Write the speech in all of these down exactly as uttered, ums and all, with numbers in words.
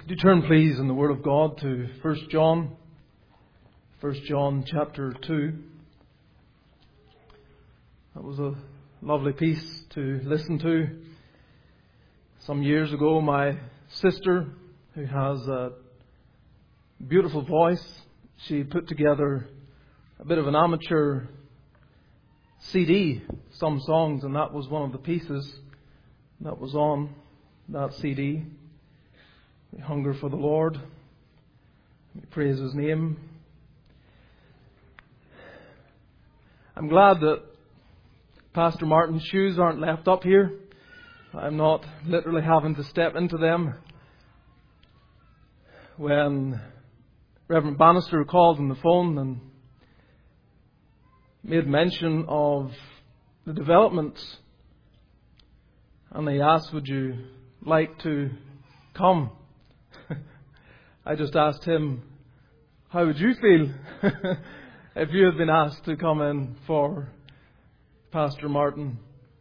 Would you turn please in the Word of God to First John, First John chapter two. That was a lovely piece to listen to. Some years ago, my sister, who has a beautiful voice, she put together a bit of an amateur C D, some songs, and that was one of the pieces that was on that C D. We hunger for the Lord. We praise His name. I'm glad that Pastor Martin's shoes aren't left up here. I'm not literally having to step into them. When Reverend Bannister called on the phone and made mention of the developments, and they asked, would you like to come? I just asked him, how would you feel if you had been asked to come in for Pastor Martin?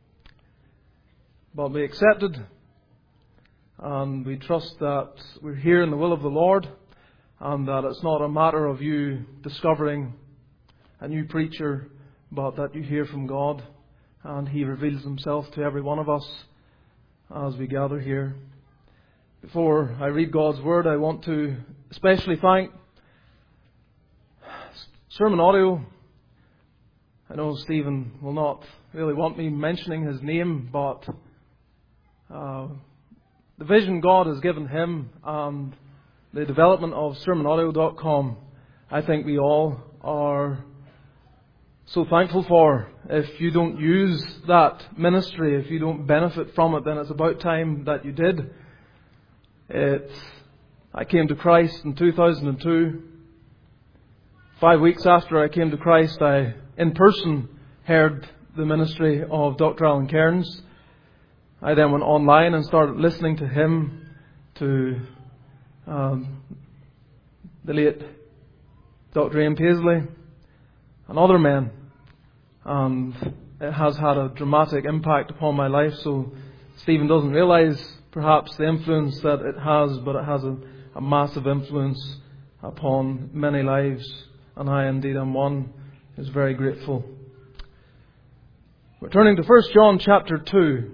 But we accepted, and we trust that we're here in the will of the Lord, and that it's not a matter of you discovering a new preacher, but that you hear from God, and He reveals Himself to every one of us as we gather here. Before I read God's Word, I want to especially thank Sermon Audio. I know Stephen will not really want me mentioning his name, but uh, the vision God has given him and the development of sermon audio dot com, I think we all are so thankful for. If you don't use that ministry, if you don't benefit from it, then it's about time that you did. It's, I came to Christ in two thousand two. Five weeks after I came to Christ, I in person heard the ministry of Doctor Alan Cairns. I then went online and started listening to him, to um, the late Doctor Ian Paisley and other men. And it has had a dramatic impact upon my life. So Stephen doesn't realise perhaps the influence that it has, but it has a, a massive influence upon many lives. And I indeed am one who is very grateful. We're turning to First John chapter two.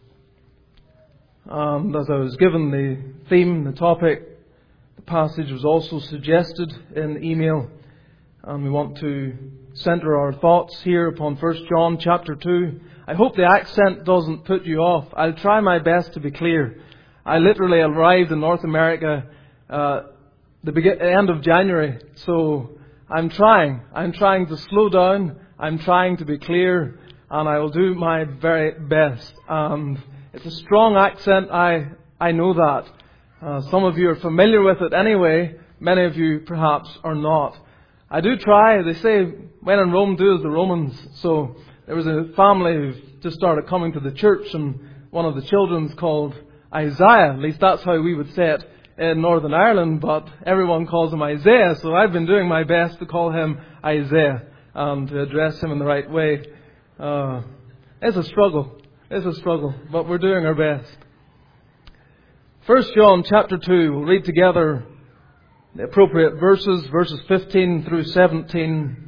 And as I was given the theme, the topic, the passage was also suggested in the email. And we want to centre our thoughts here upon First John chapter two. I hope the accent doesn't put you off. I'll try my best to be clear. I literally arrived in North America uh, the begin- end of January. So I'm trying. I'm trying to slow down. I'm trying to be clear. And I will do my very best. And it's a strong accent. I, I know that. Uh, some of you are familiar with it anyway. Many of you perhaps are not. I do try. They say, when in Rome, do as the Romans. So there was a family who just started coming to the church, and one of the children's called Isaiah. At least that's how we would say it in Northern Ireland, but everyone calls him Isaiah. So I've been doing my best to call him Isaiah and to address him in the right way. Uh, it's a struggle. It's a struggle, but we're doing our best. First John chapter two, we'll read together the appropriate verses, verses fifteen through seventeen.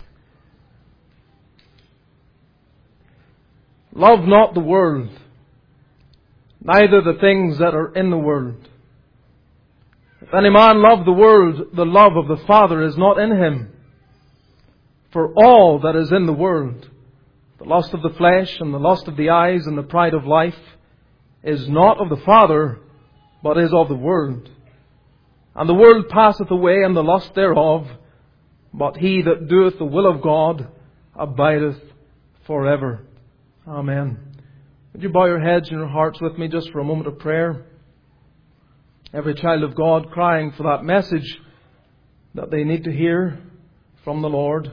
Love not the world, neither the things that are in the world. If any man love the world, the love of the Father is not in him. For all that is in the world, the lust of the flesh and the lust of the eyes and the pride of life, is not of the Father, but is of the world. And the world passeth away, and the lust thereof, but he that doeth the will of God abideth forever. Amen. Would you bow your heads and your hearts with me just for a moment of prayer? Every child of God crying for that message that they need to hear from the Lord.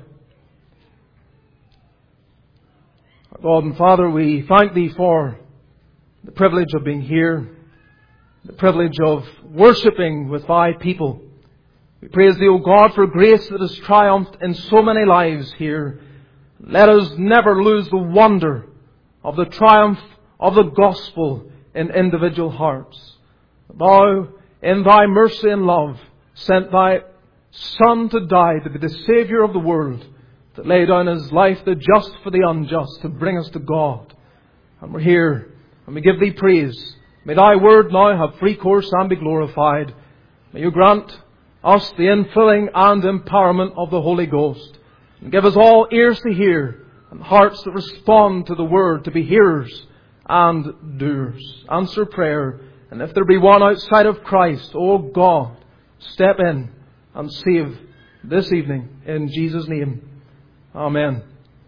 Our God and Father, we thank Thee for the privilege of being here, the privilege of worshipping with Thy people. We praise Thee, O God, for grace that has triumphed in so many lives here. Let us never lose the wonder of the triumph of the gospel in individual hearts. Thou in Thy mercy and love, sent Thy Son to die, to be the Saviour of the world, to lay down His life, the just for the unjust, to bring us to God. And we're here, and we give Thee praise. May Thy Word now have free course and be glorified. May You grant us the infilling and empowerment of the Holy Ghost. And give us all ears to hear, and hearts that respond to the Word, to be hearers and doers. Answer prayer. And if there be one outside of Christ, O God, step in and save this evening. In Jesus' name. Amen.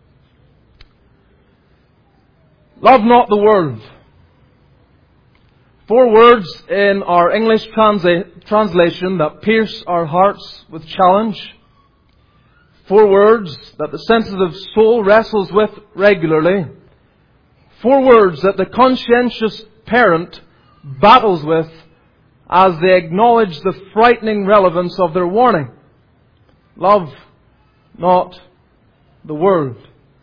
Love not the world. Four words in our English transa- translation that pierce our hearts with challenge. Four words that the sensitive soul wrestles with regularly. Four words that the conscientious parent battles with as they acknowledge the frightening relevance of their warning. Love not the world.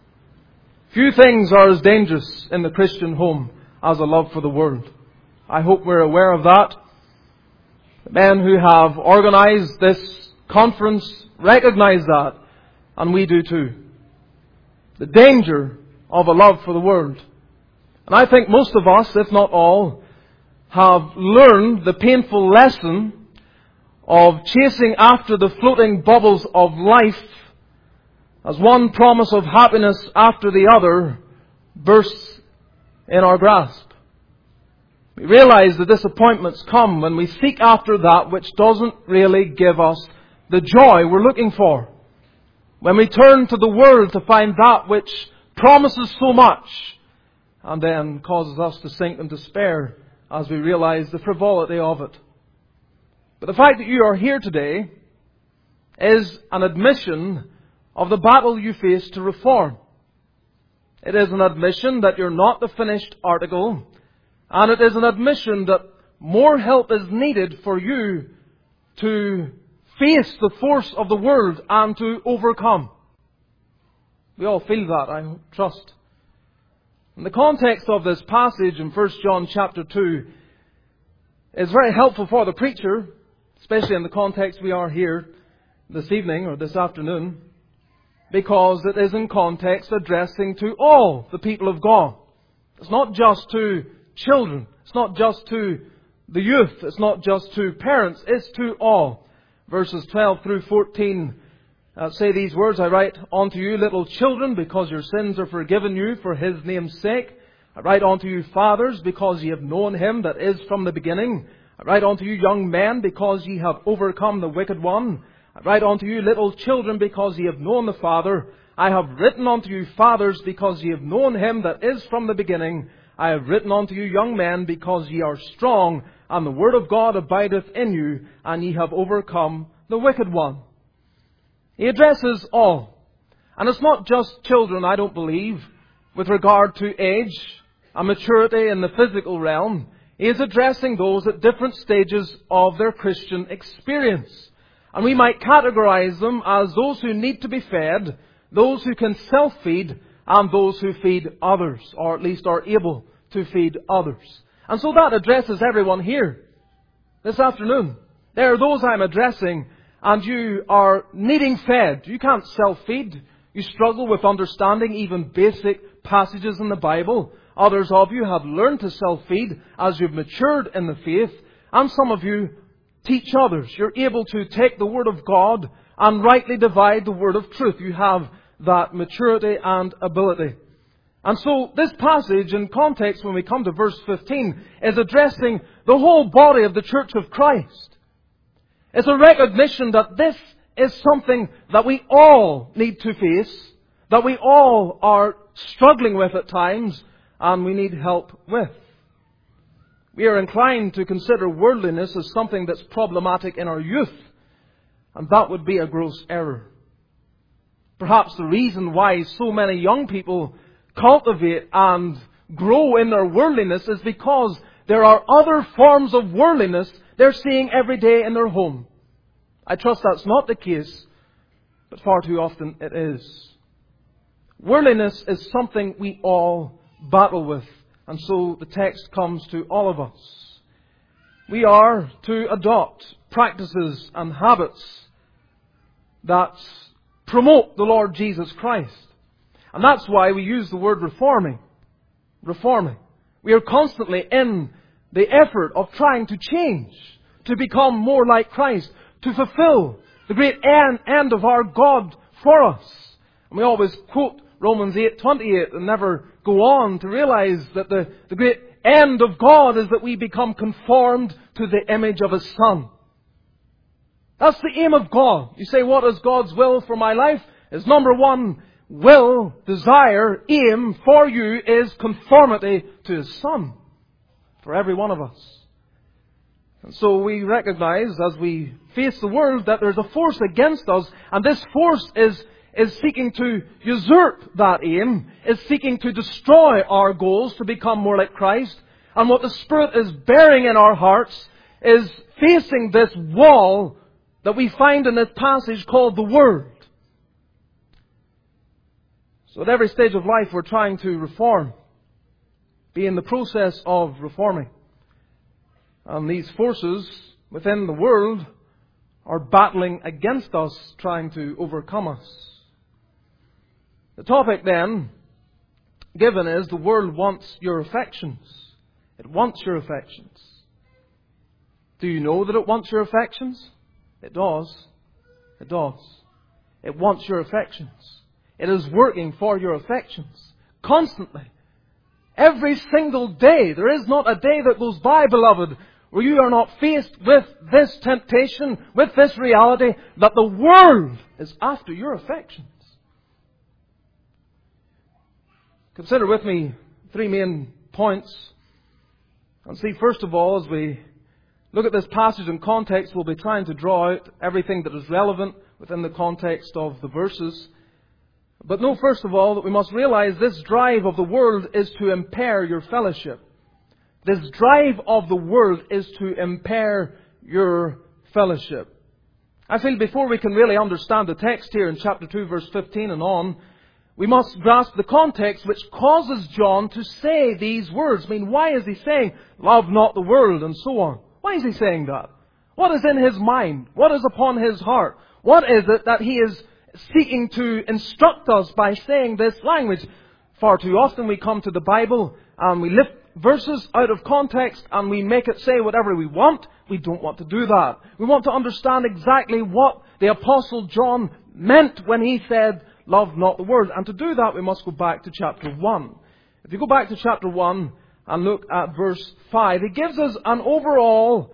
Few things are as dangerous in the Christian home as a love for the world. I hope we're aware of that. The men who have organized this conference recognize that, and we do too. The danger of a love for the world. And I think most of us, if not all, have learned the painful lesson of chasing after the floating bubbles of life as one promise of happiness after the other bursts in our grasp. We realize the disappointments come when we seek after that which doesn't really give us the joy we're looking for. When we turn to the world to find that which promises so much and then causes us to sink in despair as we realize the frivolity of it. But the fact that you are here today is an admission of the battle you face to reform. It is an admission that you're not the finished article, and it is an admission that more help is needed for you to face the force of the world and to overcome. We all feel that, I trust. And the context of this passage in First John chapter two is very helpful for the preacher, especially in the context we are here this evening or this afternoon, because it is in context addressing to all the people of God. It's not just to children. It's not just to the youth. It's not just to parents. It's to all. Verses twelve through fourteen uh, say these words, I write unto you, little children, because your sins are forgiven you for His name's sake. I write unto you, fathers, because ye have known Him that is from the beginning. I write unto you, young men, because ye have overcome the wicked one. I write unto you, little children, because ye have known the Father. I have written unto you, fathers, because ye have known Him that is from the beginning. I have written unto you, young men, because ye are strong, and the word of God abideth in you, and ye have overcome the wicked one. He addresses all. And it's not just children, I don't believe, with regard to age and maturity in the physical realm. He is addressing those at different stages of their Christian experience. And we might categorize them as those who need to be fed, those who can self-feed, and those who feed others, or at least are able to feed others. And so that addresses everyone here this afternoon. There are those I'm addressing, and you are needing fed. You can't self-feed. You struggle with understanding even basic passages in the Bible. Others of you have learned to self-feed as you've matured in the faith. And some of you teach others. You're able to take the Word of God and rightly divide the Word of truth. You have that maturity and ability. And so this passage in context, when we come to verse fifteen, is addressing the whole body of the Church of Christ. It's a recognition that this is something that we all need to face, that we all are struggling with at times, and we need help with. We are inclined to consider worldliness as something that's problematic in our youth, and that would be a gross error. Perhaps the reason why so many young people cultivate and grow in their worldliness is because there are other forms of worldliness they're seeing every day in their home. I trust that's not the case, but far too often it is. Worldliness is something we all battle with, and so the text comes to all of us. We are to adopt practices and habits that promote the Lord Jesus Christ. And that's why we use the word reforming. Reforming. We are constantly in the effort of trying to change, to become more like Christ, to fulfill the great end, end of our God for us. And we always quote Romans eight twenty-eight and never go on to realize that the, the great end of God is that we become conformed to the image of His Son. That's the aim of God. You say, what is God's will for my life? Is number one, will, desire, aim for you is conformity to His Son. For every one of us. And so we recognize as we face the world that there's a force against us, and this force is, is seeking to usurp that aim, is seeking to destroy our goals to become more like Christ. And what the Spirit is bearing in our hearts is facing this wall that we find in this passage called the Word. So at every stage of life we're trying to reform, be in the process of reforming. And these forces within the world are battling against us, trying to overcome us. The topic then given is the world wants your affections. It wants your affections. Do you know that it wants your affections? It does. It does. It wants your affections. It is working for your affections constantly. Every single day. There is not a day that goes by, beloved, where you are not faced with this temptation, with this reality, that the world is after your affections. Consider with me three main points. And see, first of all, as we look at this passage in context, we'll be trying to draw out everything that is relevant within the context of the verses. But know, first of all, that we must realize this drive of the world is to impair your fellowship. This drive of the world is to impair your fellowship. I feel before we can really understand the text here in chapter two, verse fifteen and on, we must grasp the context which causes John to say these words. I mean, why is he saying, love not the world, and so on? Why is he saying that? What is in his mind? What is upon his heart? What is it that he is seeking to instruct us by saying this language? Far too often we come to the Bible and we lift verses out of context and we make it say whatever we want. We don't want to do that. We want to understand exactly what the Apostle John meant when he said, love not the world. And to do that we must go back to chapter one. If you go back to chapter one and look at verse five, he gives us an overall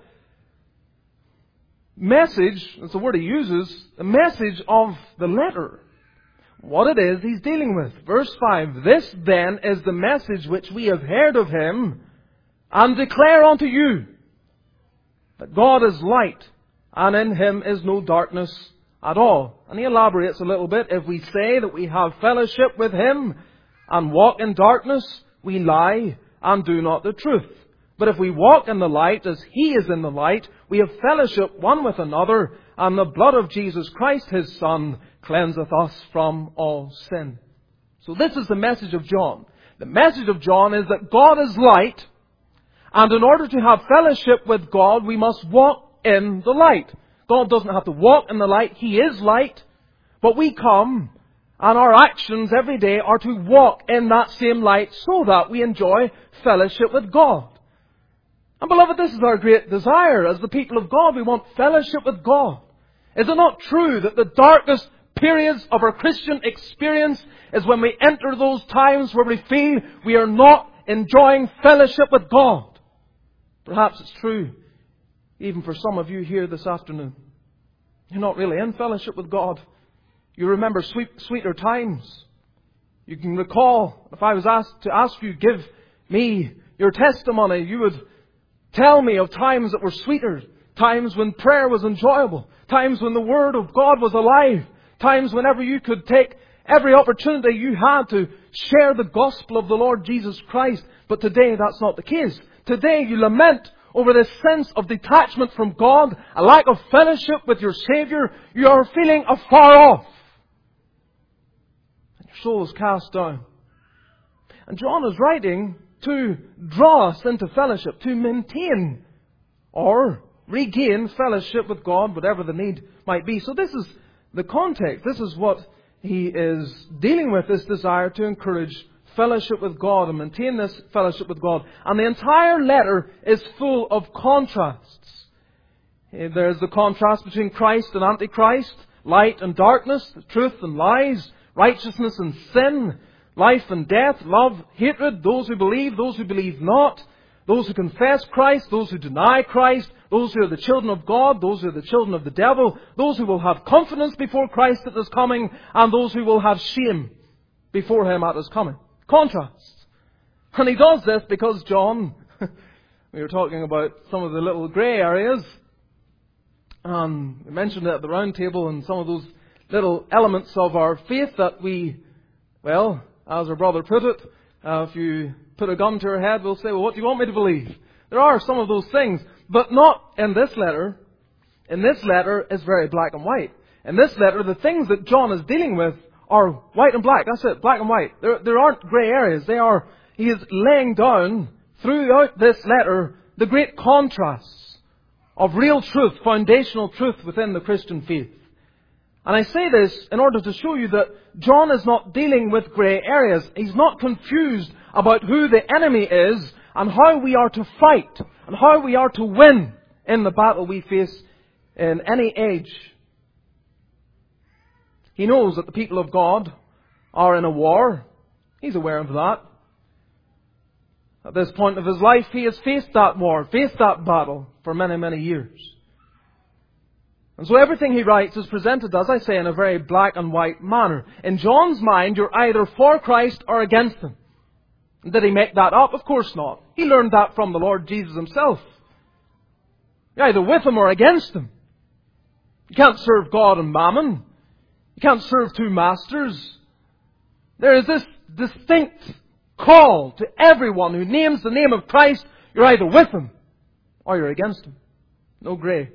message, that's the word he uses, the message of the letter. What it is he's dealing with. Verse five, this then is the message which we have heard of Him and declare unto you, that God is light and in Him is no darkness at all. And he elaborates a little bit. If we say that we have fellowship with Him and walk in darkness, we lie and do not the truth. But if we walk in the light as He is in the light, we have fellowship one with another, and the blood of Jesus Christ, His Son, cleanseth us from all sin. So this is the message of John. The message of John is that God is light, and in order to have fellowship with God, we must walk in the light. God doesn't have to walk in the light. He is light. But we come, and our actions every day are to walk in that same light so that we enjoy fellowship with God. And beloved, this is our great desire. As the people of God, we want fellowship with God. Is it not true that the darkest periods of our Christian experience is when we enter those times where we feel we are not enjoying fellowship with God? Perhaps it's true even for some of you here this afternoon. You're not really in fellowship with God. You remember sweet, sweeter times. You can recall, if I was asked to ask you, give me your testimony, you would tell me of times that were sweeter. Times when prayer was enjoyable. Times when the Word of God was alive. Times whenever you could take every opportunity you had to share the gospel of the Lord Jesus Christ. But today that's not the case. Today you lament over this sense of detachment from God, a lack of fellowship with your Savior. You are feeling afar off. And your soul is cast down. And John is writing to draw us into fellowship, to maintain or regain fellowship with God, whatever the need might be. So this is the context. This is what he is dealing with, this desire to encourage fellowship with God and maintain this fellowship with God. And the entire letter is full of contrasts. There's the contrast between Christ and Antichrist, light and darkness, truth and lies, righteousness and sin, life and death, love, hatred, those who believe, those who believe not, those who confess Christ, those who deny Christ, those who are the children of God, those who are the children of the devil, those who will have confidence before Christ at His coming, and those who will have shame before Him at His coming. Contrasts. And he does this because John, we were talking about some of the little grey areas, and we mentioned it at the round table, and some of those little elements of our faith that we, well, as our brother put it, uh, if you put a gun to our head, we'll say, well, what do you want me to believe? There are some of those things, but not in this letter. In this letter, it's very black and white. In this letter, the things that John is dealing with are white and black. That's it, black and white. There, there aren't grey areas. They are, he is laying down throughout this letter the great contrasts of real truth, foundational truth within the Christian faith. And I say this in order to show you that John is not dealing with grey areas. He's not confused about who the enemy is and how we are to fight and how we are to win in the battle we face in any age. He knows that the people of God are in a war. He's aware of that. At this point of his life, he has faced that war, faced that battle for many, many years. And so everything he writes is presented, as I say, in a very black and white manner. In John's mind, you're either for Christ or against Him. And did he make that up? Of course not. He learned that from the Lord Jesus Himself. You're either with Him or against Him. You can't serve God and mammon. You can't serve two masters. There is this distinct call to everyone who names the name of Christ. You're either with Him or you're against Him. No grey.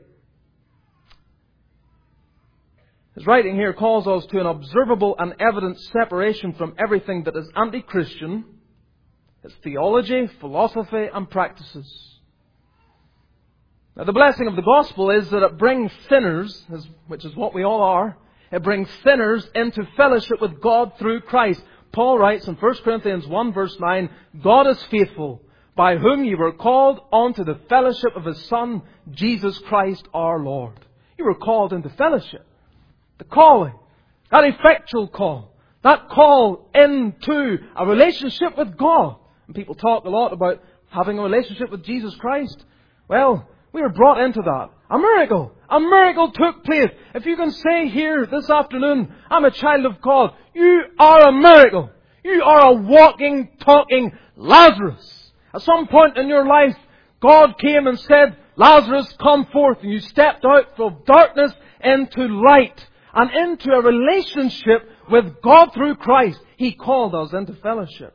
His writing here calls us to an observable and evident separation from everything that is anti-Christian. It's theology, philosophy and practices. Now the blessing of the gospel is that it brings sinners, which is what we all are, it brings sinners into fellowship with God through Christ. Paul writes in First Corinthians one verse nine, God is faithful, by whom you were called unto the fellowship of His Son, Jesus Christ our Lord. You were called into fellowship. The calling, that effectual call, that call into a relationship with God. And people talk a lot about having a relationship with Jesus Christ. Well, we were brought into that. A miracle. A miracle took place. If you can say here this afternoon, I'm a child of God, you are a miracle. You are a walking, talking Lazarus. At some point in your life, God came and said, Lazarus, come forth. And you stepped out from darkness into light and into a relationship with God through Christ. He called us into fellowship.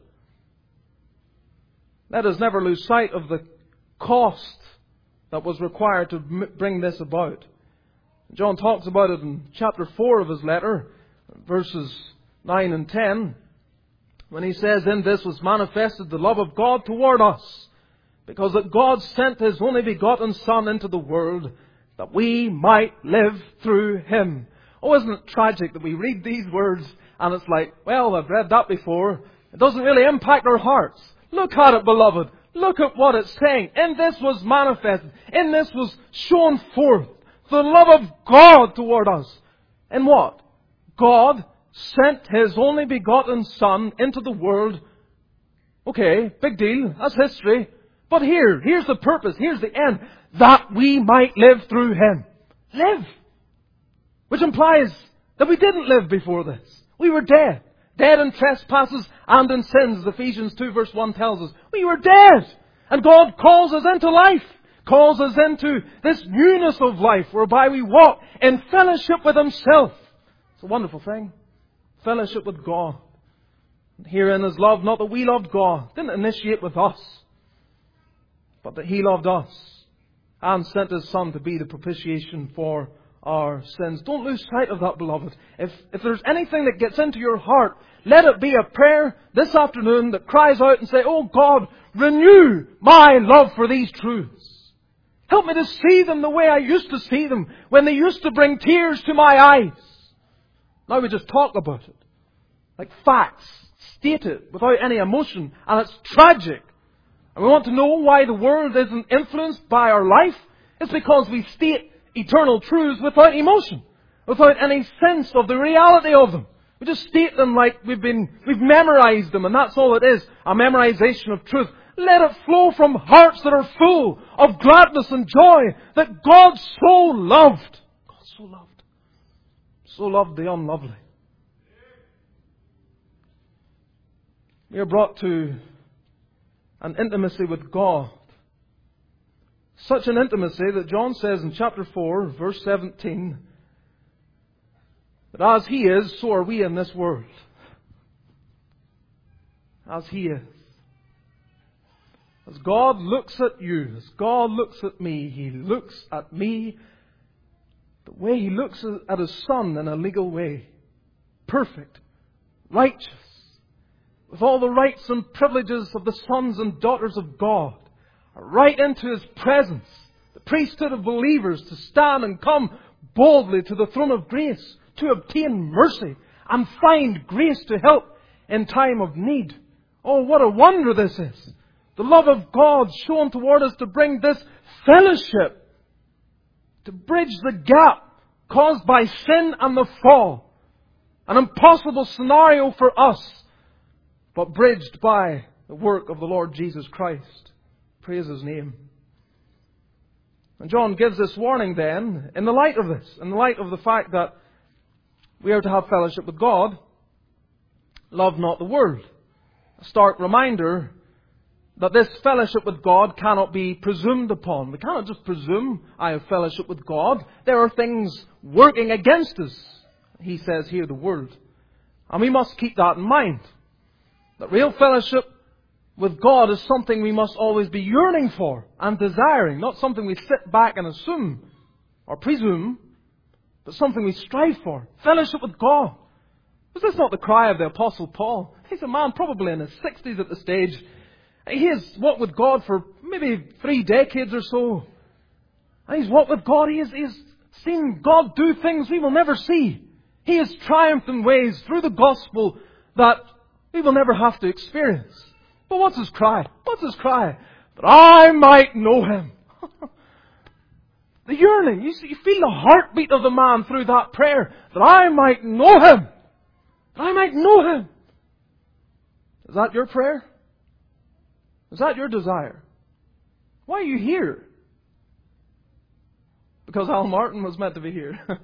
Let us never lose sight of the cost that was required to bring this about. John talks about it in chapter four of his letter, verses nine and ten, when he says, in this was manifested the love of God toward us, because that God sent His only begotten Son into the world, that we might live through Him. Oh, isn't it tragic that we read these words and it's like, well, I've read that before. It doesn't really impact our hearts. Look at it, beloved. Look at what it's saying. In this was manifested. In this was shown forth the love of God toward us. And what? God sent His only begotten Son into the world. Okay, big deal. That's history. But here, here's the purpose. Here's the end. That we might live through Him. Live. Which implies that we didn't live before this. We were dead. Dead in trespasses and in sins, as Ephesians two verse one tells us. We were dead. And God calls us into life. Calls us into this newness of life whereby we walk in fellowship with Himself. It's a wonderful thing. Fellowship with God. And herein is love, not that we loved God. Didn't initiate with us. But that He loved us. And sent His Son to be the propitiation for our sins. Don't lose sight of that, beloved. If, if there's anything that gets into your heart, let it be a prayer this afternoon that cries out and say, oh God, renew my love for these truths. Help me to see them the way I used to see them, when they used to bring tears to my eyes. Now we just talk about it. Like facts, stated without any emotion, and it's tragic. And we want to know why the world isn't influenced by our life. It's because we state eternal truths without emotion, without any sense of the reality of them. We just state them like we've been, we've memorized them, and that's all it is, a memorization of truth. Let it flow from hearts that are full of gladness and joy that God so loved. God so loved. So loved the unlovely. We are brought to an intimacy with God. Such an intimacy that John says in chapter four, verse seventeen, that as He is, so are we in this world. As He is. As God looks at you, as God looks at me, He looks at me the way He looks at His Son in a legal way. Perfect. Righteous. With all the rights and privileges of the sons and daughters of God. Right into His presence. The priesthood of believers to stand and come boldly to the throne of grace. To obtain mercy and find grace to help in time of need. Oh, what a wonder this is. The love of God shown toward us to bring this fellowship. To bridge the gap caused by sin and the fall. An impossible scenario for us. But bridged by the work of the Lord Jesus Christ. Praise His name. And John gives this warning then, in the light of this, in the light of the fact that we are to have fellowship with God, love not the world. A stark reminder that this fellowship with God cannot be presumed upon. We cannot just presume I have fellowship with God. There are things working against us, he says here, the world. And we must keep that in mind. That real fellowship with God is something we must always be yearning for and desiring. Not something we sit back and assume or presume, but something we strive for. Fellowship with God. Was this not the cry of the Apostle Paul? He's a man probably in his sixties at the stage. He has walked with God for maybe three decades or so. And he's walked with God. He has, he has seen God do things we will never see. He has triumphed in ways through the gospel that we will never have to experience. But what's his cry? What's his cry? That I might know Him. The yearning. You see, you feel the heartbeat of the man through that prayer. That I might know Him. That I might know Him. Is that your prayer? Is that your desire? Why are you here? Because Al Martin was meant to be here. You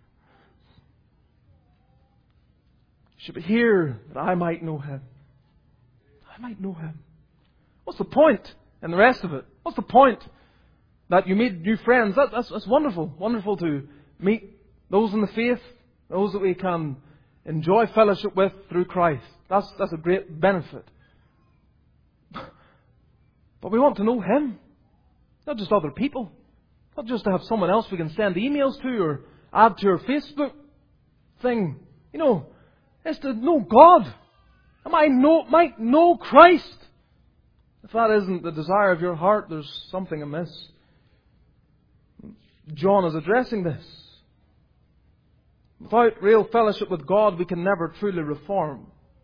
should be here that I might know Him. I might know Him. What's the point in the rest of it? What's the point? That you meet new friends. That, that's, that's wonderful. Wonderful to meet those in the faith. Those that we can enjoy fellowship with through Christ. That's, that's a great benefit. But we want to know Him. Not just other people. Not just to have someone else we can send emails to or add to our Facebook thing. You know, it's to know God. I might know, might know Christ. If that isn't the desire of your heart, there's something amiss. John is addressing this. Without real fellowship with God, we can never truly reform.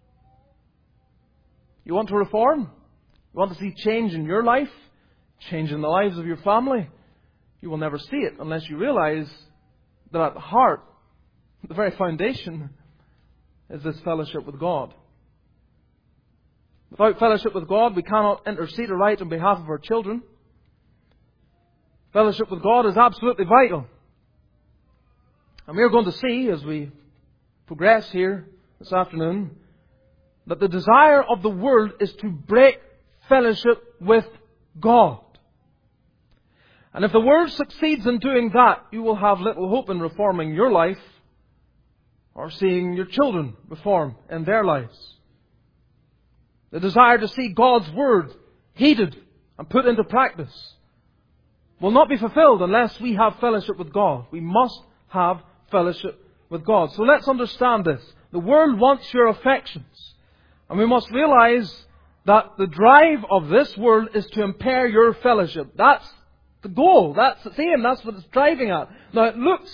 You want to reform? You want to see change in your life? Change in the lives of your family? You will never see it unless you realize that at the heart, the very foundation, is this fellowship with God. Without fellowship with God, we cannot intercede aright on behalf of our children. Fellowship with God is absolutely vital. And we are going to see, as we progress here this afternoon, that the desire of the world is to break fellowship with God. And if the world succeeds in doing that, you will have little hope in reforming your life or seeing your children reform in their lives. The desire to see God's Word heeded and put into practice will not be fulfilled unless we have fellowship with God. We must have fellowship with God. So let's understand this. The world wants your affections. And we must realize that the drive of this world is to impair your fellowship. That's the goal. That's its aim. That's what it's driving at. Now, it looks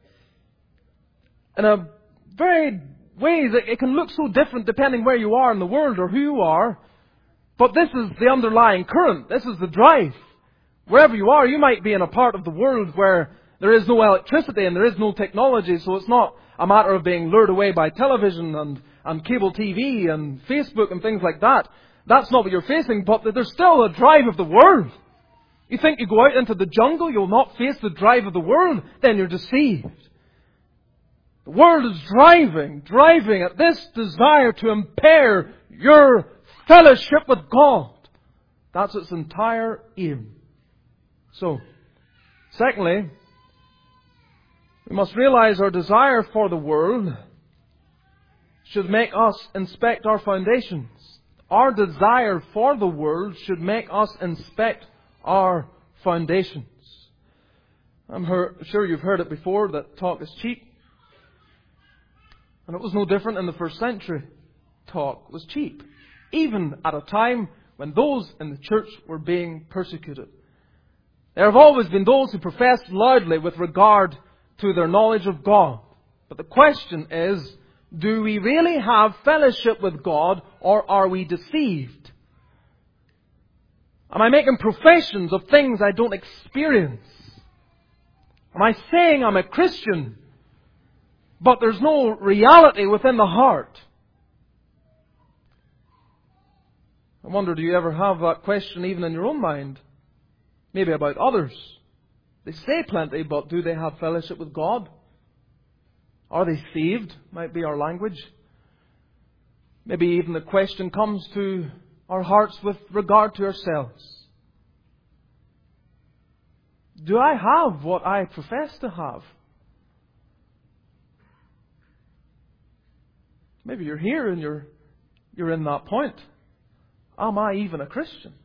in a very ways, it, it can look so different depending where you are in the world or who you are. But this is the underlying current. This is the drive. Wherever you are, you might be in a part of the world where there is no electricity and there is no technology, so it's not a matter of being lured away by television and, and cable T V and Facebook and things like that. That's not what you're facing, but there's still a drive of the world. You think you go out into the jungle, you'll not face the drive of the world, then you're deceived. The world is driving, driving at this desire to impair your fellowship with God. That's its entire aim. So, secondly, we must realize our desire for the world should make us inspect our foundations. Our desire for the world should make us inspect our foundations. I'm sure you've heard it before that talk is cheap. And it was no different in the first century. Talk was cheap. Even at a time when those in the church were being persecuted. There have always been those who profess loudly with regard to their knowledge of God. But the question is, do we really have fellowship with God, or are we deceived? Am I making professions of things I don't experience? Am I saying I'm a Christian, but there's no reality within the heart? I wonder, do you ever have that question even in your own mind? Maybe about others. They say plenty, but do they have fellowship with God? Are they saved? Might be our language. Maybe even the question comes to our hearts with regard to ourselves. Do I have what I profess to have? Maybe you're here and you're, you're in that point. Am I even a Christian?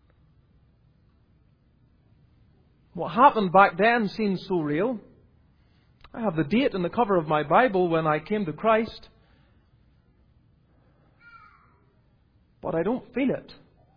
What happened back then seems so real. I have the date in the cover of my Bible when I came to Christ. But I don't feel it.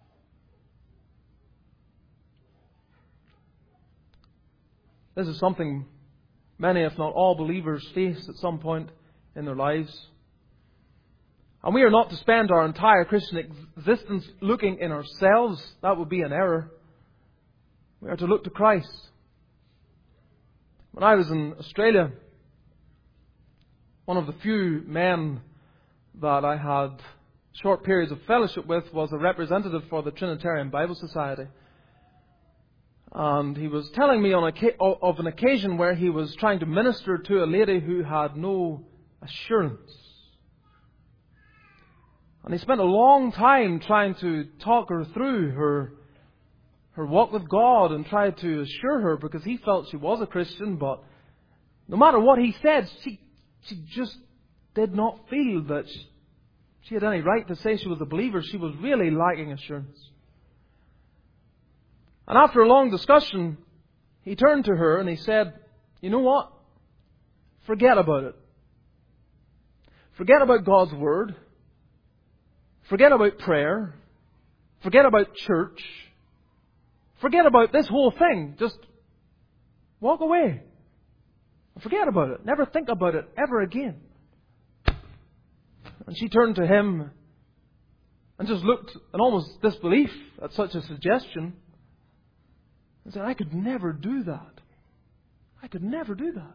This is something many, if not all, believers face at some point in their lives. And we are not to spend our entire Christian existence looking in ourselves. That would be an error. We are to look to Christ. When I was in Australia, one of the few men that I had short periods of fellowship with was a representative for the Trinitarian Bible Society. And he was telling me on a, of an occasion where he was trying to minister to a lady who had no assurance. And he spent a long time trying to talk her through her her walk with God and tried to assure her, because he felt she was a Christian, but no matter what he said, she, she just did not feel that she, she had any right to say she was a believer. She was really lacking assurance. And after a long discussion, he turned to her and he said, "You know what? Forget about it. Forget about God's Word. Forget about prayer. Forget about church. Forget about this whole thing. Just walk away. Forget about it. Never think about it ever again." And she turned to him and just looked in almost disbelief at such a suggestion and said, "I could never do that. I could never do that."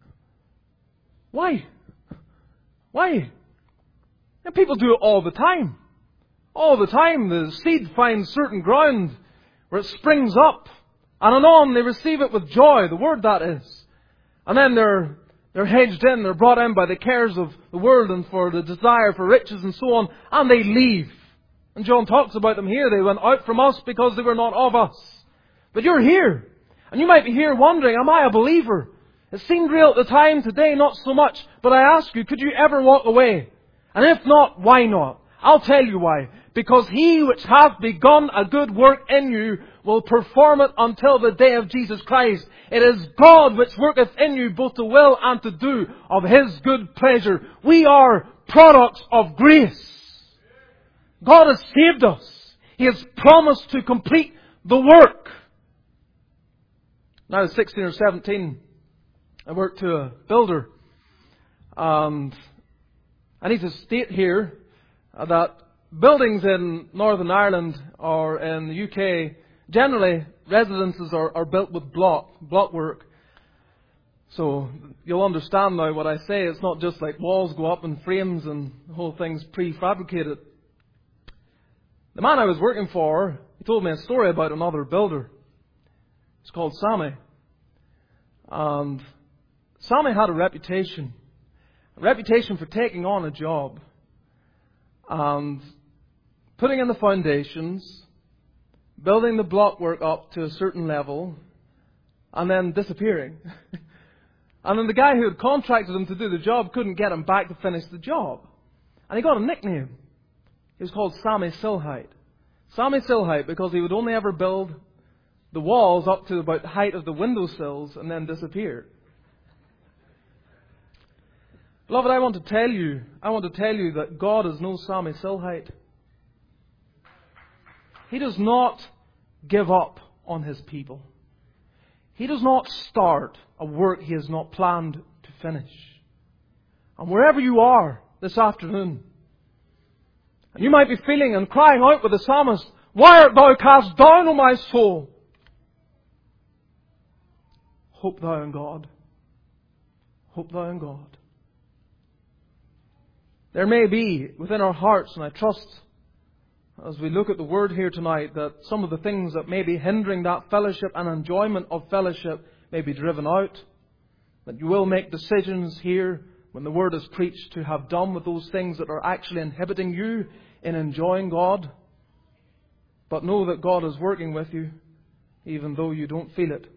Why? Why? And people do it all the time. All the time. The seed finds certain ground where it springs up, and anon they receive it with joy, the word that is. And then they're they're hedged in, they're brought in by the cares of the world and for the desire for riches and so on, and they leave. And John talks about them here. They went out from us because they were not of us. But you're here, and you might be here wondering, am I a believer? It seemed real at the time, today not so much. But I ask you, could you ever walk away? And if not, why not? I'll tell you why. Because He which hath begun a good work in you will perform it until the day of Jesus Christ. It is God which worketh in you both to will and to do of His good pleasure. We are products of grace. God has saved us. He has promised to complete the work. When I was sixteen or seventeen, I worked to a builder. And I need to state here that buildings in Northern Ireland or in the U K, generally residences are, are built with block, block work. So you'll understand now what I say. It's not just like walls go up in frames and the whole thing's prefabricated. The man I was working for, he told me a story about another builder. It's called Sammy. And Sammy had a reputation. A reputation for taking on a job and putting in the foundations, building the blockwork up to a certain level, and then disappearing. And then the guy who had contracted him to do the job couldn't get him back to finish the job. And he got a nickname. He was called Sammy Silhite. Sammy Silhite because he would only ever build the walls up to about the height of the windowsills and then disappear. Beloved, I want to tell you, I want to tell you that God is no Sammy Silhite. He does not give up on His people. He does not start a work He has not planned to finish. And wherever you are this afternoon, and you might be feeling and crying out with the psalmist, "Why art thou cast down, O my soul?" Hope thou in God. Hope thou in God. There may be within our hearts, and I trust as we look at the Word here tonight, that some of the things that may be hindering that fellowship and enjoyment of fellowship may be driven out. That you will make decisions here when the Word is preached to have done with those things that are actually inhibiting you in enjoying God. But know that God is working with you, even though you don't feel it.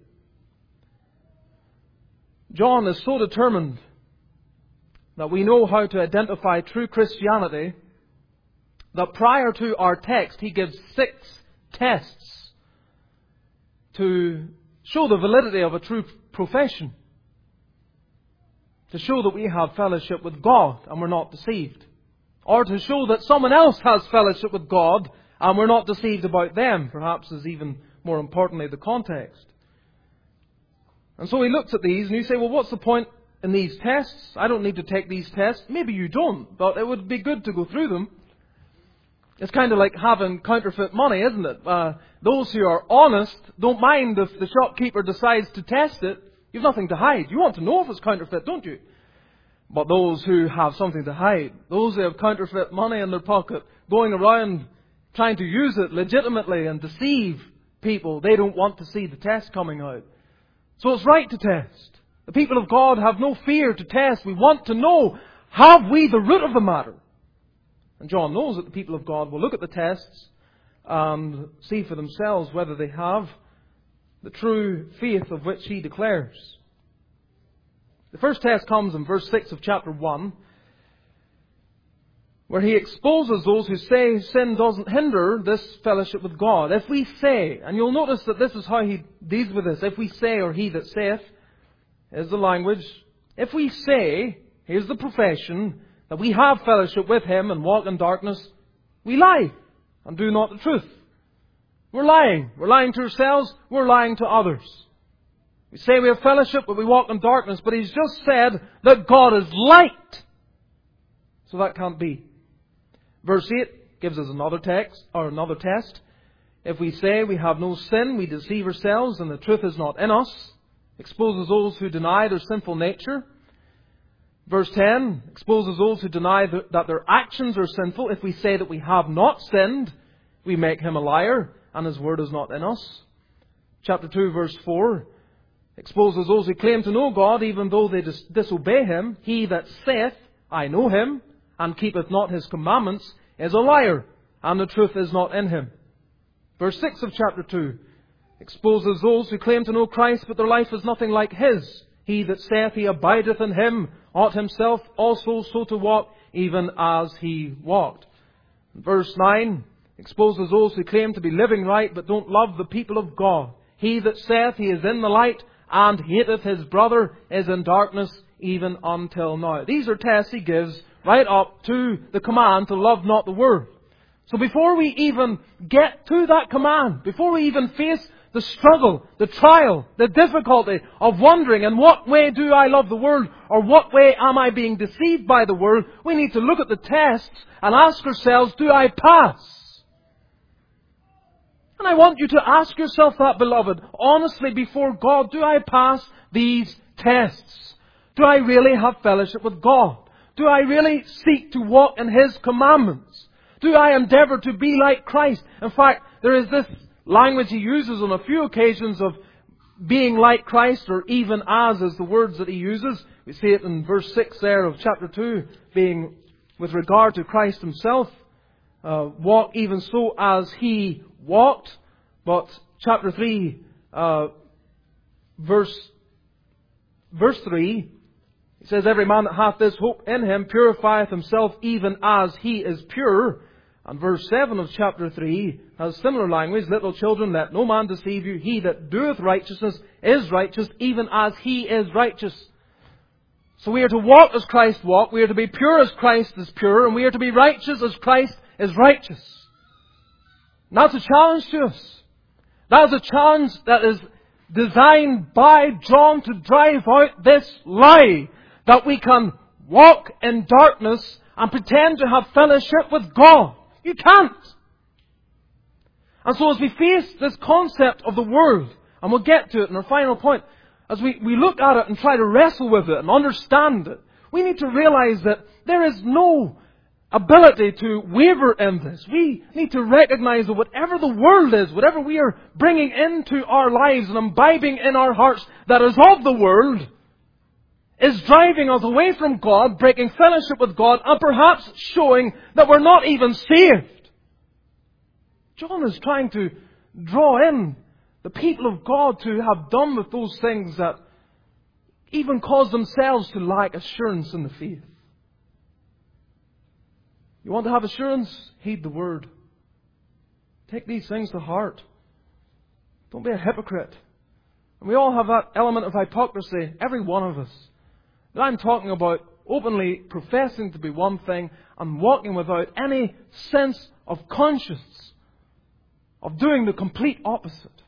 John is so determined that we know how to identify true Christianity that prior to our text, he gives six tests to show the validity of a true profession. To show that we have fellowship with God and we're not deceived. Or to show that someone else has fellowship with God and we're not deceived about them. Perhaps is even more importantly the context. And so he looks at these and you say, well, what's the point in these tests? I don't need to take these tests. Maybe you don't, but it would be good to go through them. It's kind of like having counterfeit money, isn't it? Uh, those who are honest don't mind if the shopkeeper decides to test it. You've nothing to hide. You want to know if it's counterfeit, don't you? But those who have something to hide, those who have counterfeit money in their pocket, going around trying to use it legitimately and deceive people, they don't want to see the test coming out. So it's right to test. The people of God have no fear to test. We want to know, have we the root of the matter? And John knows that the people of God will look at the tests and see for themselves whether they have the true faith of which he declares. The first test comes in verse six of chapter one, where he exposes those who say sin doesn't hinder this fellowship with God. If we say, and you'll notice that this is how he deals with this, if we say, or he that saith, is the language. If we say, here's the profession, that we have fellowship with him and walk in darkness, we lie and do not the truth. We're lying. We're lying to ourselves. We're lying to others. We say we have fellowship, but we walk in darkness. But he's just said that God is light. So that can't be. Verse eight gives us another text, or another test. If we say we have no sin, we deceive ourselves and the truth is not in us. Exposes those who deny their sinful nature. Verse ten exposes those who deny that their actions are sinful. If we say that we have not sinned, we make him a liar, and his word is not in us. Chapter two, verse four exposes those who claim to know God, even though they dis- disobey him. He that saith, I know him, and keepeth not his commandments, is a liar, and the truth is not in him. Verse six of chapter two exposes those who claim to know Christ, but their life is nothing like his. He that saith he abideth in him ought himself also so to walk, even as he walked. Verse nine exposes those who claim to be living right, but don't love the people of God. He that saith he is in the light, and hateth his brother, is in darkness, even until now. These are tests he gives right up to the command to love not the world. So before we even get to that command, before we even face the struggle, the trial, the difficulty of wondering, in what way do I love the world, or what way am I being deceived by the world, we need to look at the tests and ask ourselves, do I pass? And I want you to ask yourself that, beloved, honestly before God, do I pass these tests? Do I really have fellowship with God? Do I really seek to walk in His commandments? Do I endeavour to be like Christ? In fact, there is this language He uses on a few occasions of being like Christ, or even as is the words that He uses. We see it in verse six there of chapter two, being with regard to Christ Himself. Uh, walk even so as He walked. But chapter three, uh, verse, verse three, it says, every man that hath this hope in Him purifieth himself even as He is pure. And verse seven of chapter three has similar language. Little children, let no man deceive you. He that doeth righteousness is righteous, even as He is righteous. So we are to walk as Christ walked. We are to be pure as Christ is pure. And we are to be righteous as Christ is righteous. And that's a challenge to us. That is a challenge that is designed by John to drive out this lie that we can walk in darkness and pretend to have fellowship with God. You can't. And so as we face this concept of the world, and we'll get to it in our final point, as we, we look at it and try to wrestle with it and understand it, we need to realize that there is no ability to waver in this. We need to recognize that whatever the world is, whatever we are bringing into our lives and imbibing in our hearts that is of the world, is driving us away from God, breaking fellowship with God, and perhaps showing that we're not even saved. John is trying to draw in the people of God to have done with those things that even cause themselves to lack assurance in the faith. You want to have assurance? Heed the Word. Take these things to heart. Don't be a hypocrite. And we all have that element of hypocrisy, every one of us. But I'm talking about openly professing to be one thing and walking without any sense of conscience of doing the complete opposite.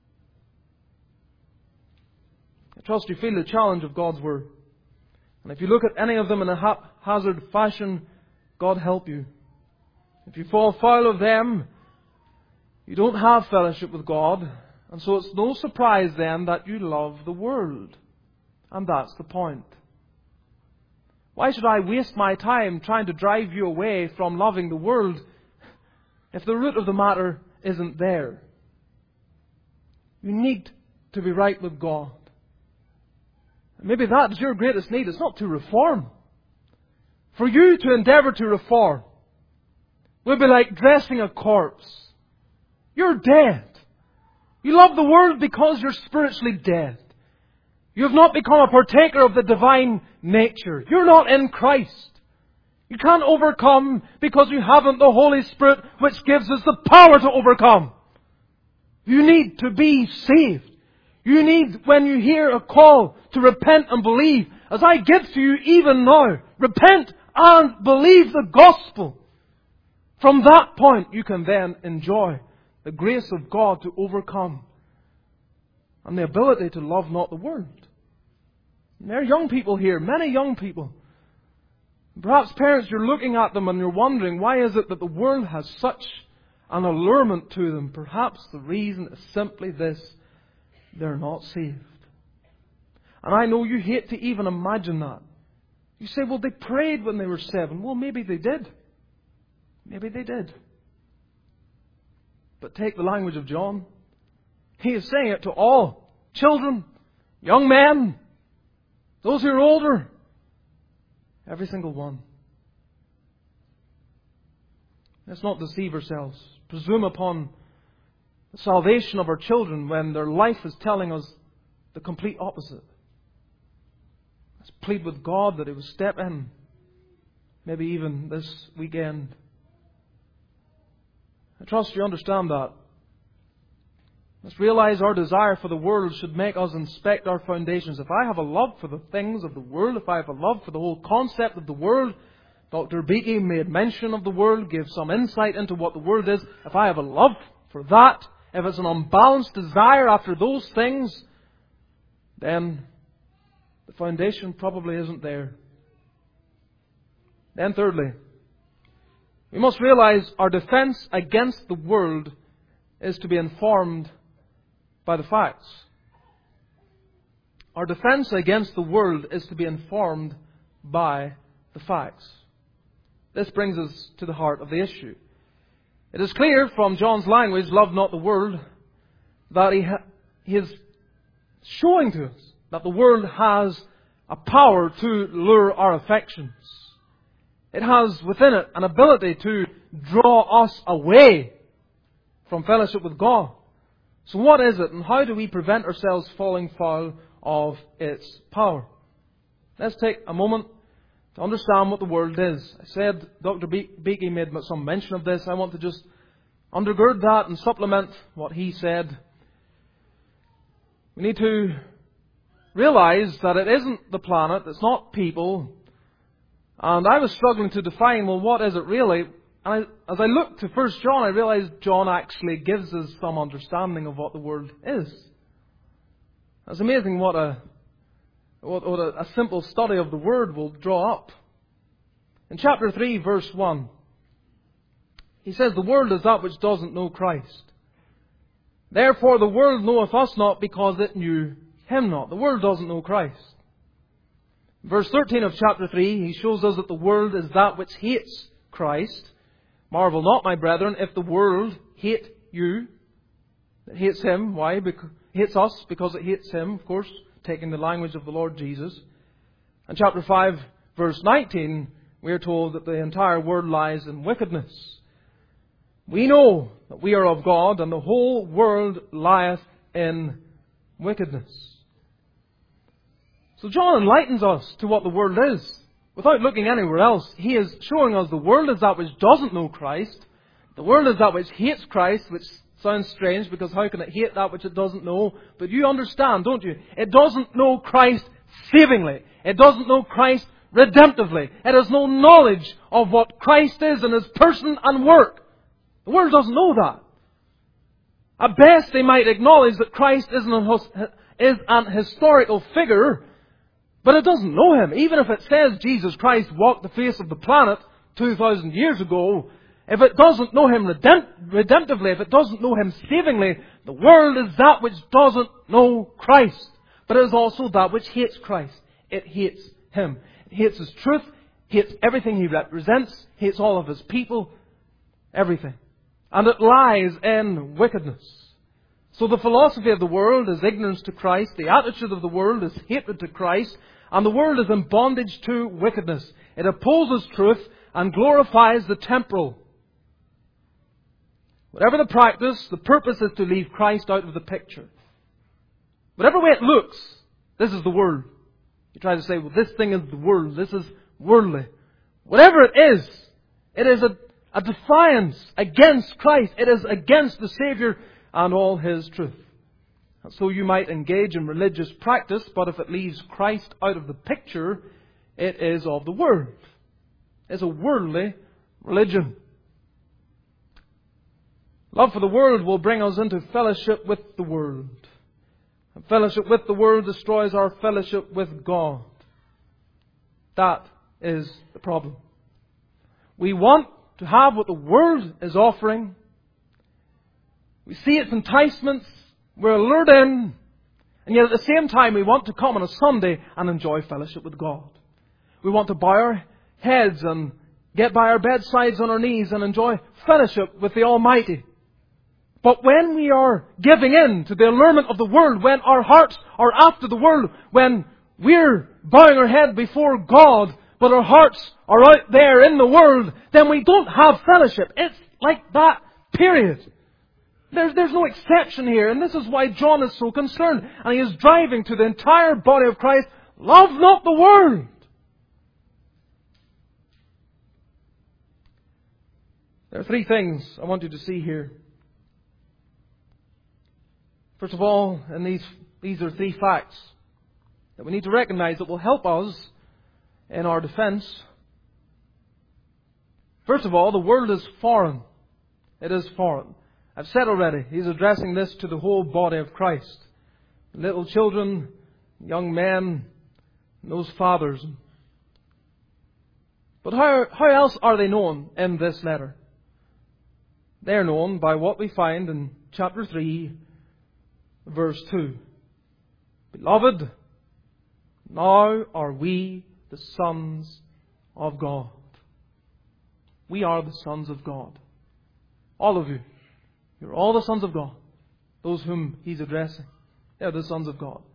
I trust you feel the challenge of God's Word. And if you look at any of them in a haphazard fashion, God help you. If you fall foul of them, you don't have fellowship with God. And so it's no surprise then that you love the world. And that's the point. Why should I waste my time trying to drive you away from loving the world if the root of the matter isn't there? You need to be right with God. Maybe that is your greatest need. It's not to reform. For you to endeavour to reform would be like dressing a corpse. You're dead. You love the world because you're spiritually dead. You have not become a partaker of the divine nature. You're not in Christ. You can't overcome because you haven't the Holy Spirit, which gives us the power to overcome. You need to be saved. You need, when you hear a call to repent and believe, as I give to you even now, repent and believe the gospel. From that point, you can then enjoy the grace of God to overcome and the ability to love not the world. And there are young people here, many young people. Perhaps parents, you're looking at them and you're wondering, why is it that the world has such an allurement to them? Perhaps the reason is simply this: they're not saved. And I know you hate to even imagine that. You say, well, they prayed when they were seven. Well, maybe they did. Maybe they did. But take the language of John. He is saying it to all. Children, young men, those who are older. Every single one. Let's not deceive ourselves. Presume upon the salvation of our children when their life is telling us the complete opposite. Let's plead with God that He would step in. Maybe even this weekend. I trust you understand that. Let's realize our desire for the world should make us inspect our foundations. If I have a love for the things of the world, if I have a love for the whole concept of the world, Doctor Beakey made mention of the world, gave some insight into what the world is. If I have a love for that, if it's an unbalanced desire after those things, then the foundation probably isn't there. Then thirdly, we must realize our defense against the world is to be informed by the facts. Our defense against the world is to be informed by the facts. This brings us to the heart of the issue. It is clear from John's language, love not the world, that he, ha- he is showing to us that the world has a power to lure our affections. It has within it an ability to draw us away from fellowship with God. So what is it, and how do we prevent ourselves falling foul of its power? Let's take a moment to understand what the world is. I said Doctor Be- Beakey made some mention of this. I want to just undergird that and supplement what he said. We need to realize that it isn't the planet, it's not people. And I was struggling to define, well, what is it really? And I, as I looked to First John, I realized John actually gives us some understanding of what the world is. It's amazing what a what, what a, a simple study of the Word will draw up. In chapter three, verse one, he says, the world is that which doesn't know Christ. Therefore the world knoweth us not, because it knew Him not. The world doesn't know Christ. Verse thirteen of chapter three, he shows us that the world is that which hates Christ. Marvel not, my brethren, if the world hate you. It hates Him. Why? Because it hates us because it hates Him, of course, taking the language of the Lord Jesus. And chapter five, verse nineteen, we are told that the entire world lies in wickedness. We know that we are of God, and the whole world lieth in wickedness. So John enlightens us to what the world is. Without looking anywhere else, he is showing us the world is that which doesn't know Christ. The world is that which hates Christ, which sounds strange, because how can it hate that which it doesn't know? But you understand, don't you? It doesn't know Christ savingly. It doesn't know Christ redemptively. It has no knowledge of what Christ is in His person and work. The world doesn't know that. At best, they might acknowledge that Christ is an, is an historical figure, but it doesn't know Him. Even if it says Jesus Christ walked the face of the planet two thousand years ago, if it doesn't know Him redempt- redemptively, if it doesn't know Him savingly, the world is that which doesn't know Christ. But it is also that which hates Christ. It hates Him. It hates His truth, hates everything He represents, hates all of His people, everything. And it lies in wickedness. So the philosophy of the world is ignorance to Christ, the attitude of the world is hatred to Christ, and the world is in bondage to wickedness. It opposes truth and glorifies the temporal. Whatever the practice, the purpose is to leave Christ out of the picture. Whatever way it looks, this is the world. You try to say, well, this thing is the world, this is worldly. Whatever it is, it is a, a defiance against Christ. It is against the Savior and all His truth. And so you might engage in religious practice, but if it leaves Christ out of the picture, it is of the world. It's a worldly religion. Love for the world will bring us into fellowship with the world. And fellowship with the world destroys our fellowship with God. That is the problem. We want to have what the world is offering. We see its enticements. We're lured in. And yet at the same time we want to come on a Sunday and enjoy fellowship with God. We want to bow our heads and get by our bedsides on our knees and enjoy fellowship with the Almighty. But when we are giving in to the allurement of the world, when our hearts are after the world, when we're bowing our head before God, but our hearts are out there in the world, then we don't have fellowship. It's like that, period. There's, there's no exception here, and this is why John is so concerned. And he is driving to the entire body of Christ, love not the world. There are three things I want you to see here. First of all, and these, these are three facts that we need to recognize that will help us in our defense. First of all, the world is foreign. It is foreign. I've said already, he's addressing this to the whole body of Christ. Little children, young men, and those fathers. But how, how else are they known in this letter? They're known by what we find in chapter three, verse two. Beloved, now are we the sons of God. We are the sons of God. All of you. You're all the sons of God. Those whom he's addressing. They're the sons of God.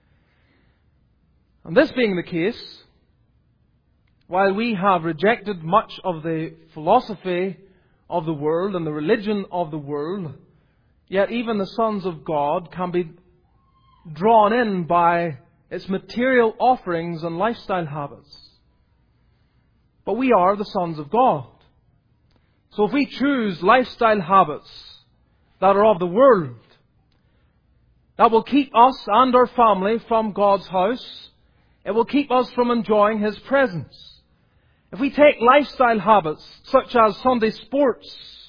And this being the case, while we have rejected much of the philosophy of the world and the religion of the world, yet even the sons of God can be drawn in by its material offerings and lifestyle habits. But we are the sons of God. So if we choose lifestyle habits that are of the world, that will keep us and our family from God's house, it will keep us from enjoying His presence. If we take lifestyle habits such as Sunday sports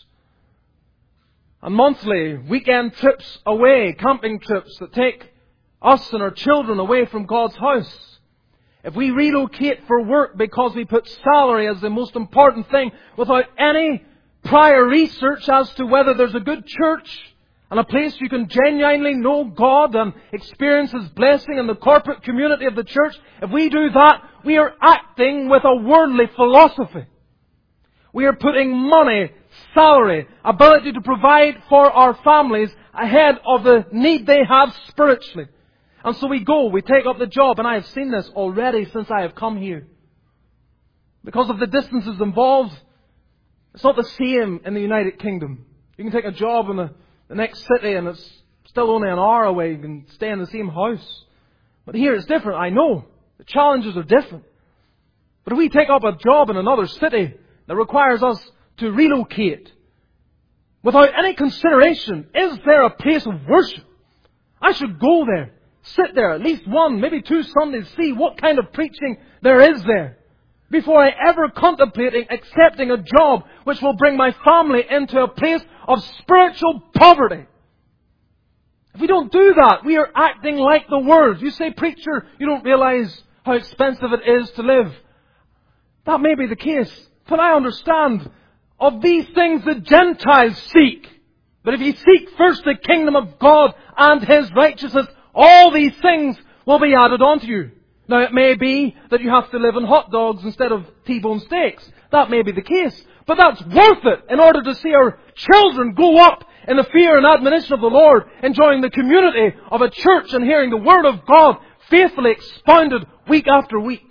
and monthly weekend trips away, camping trips that take us and our children away from God's house, if we relocate for work because we put salary as the most important thing without any prior research as to whether there's a good church and a place you can genuinely know God and experience His blessing in the corporate community of the church, if we do that, we are acting with a worldly philosophy. We are putting money, salary, ability to provide for our families ahead of the need they have spiritually. And so we go, we take up the job, and I have seen this already since I have come here. Because of the distances involved, it's not the same in the United Kingdom. You can take a job in the, the next city and it's still only an hour away. You can stay in the same house. But here it's different, I know. The challenges are different. But if we take up a job in another city that requires us to relocate, without any consideration, is there a place of worship? I should go there. Sit there at least one, maybe two Sundays, see what kind of preaching there is there, before I ever contemplate accepting a job which will bring my family into a place of spiritual poverty. If we don't do that, we are acting like the world. You say, preacher, you don't realize how expensive it is to live. That may be the case, but I understand of these things the Gentiles seek. But if you seek first the kingdom of God and His righteousness, all these things will be added onto you. Now it may be that you have to live on hot dogs instead of T-bone steaks. That may be the case. But that's worth it in order to see our children go up in the fear and admonition of the Lord, enjoying the community of a church and hearing the Word of God faithfully expounded week after week.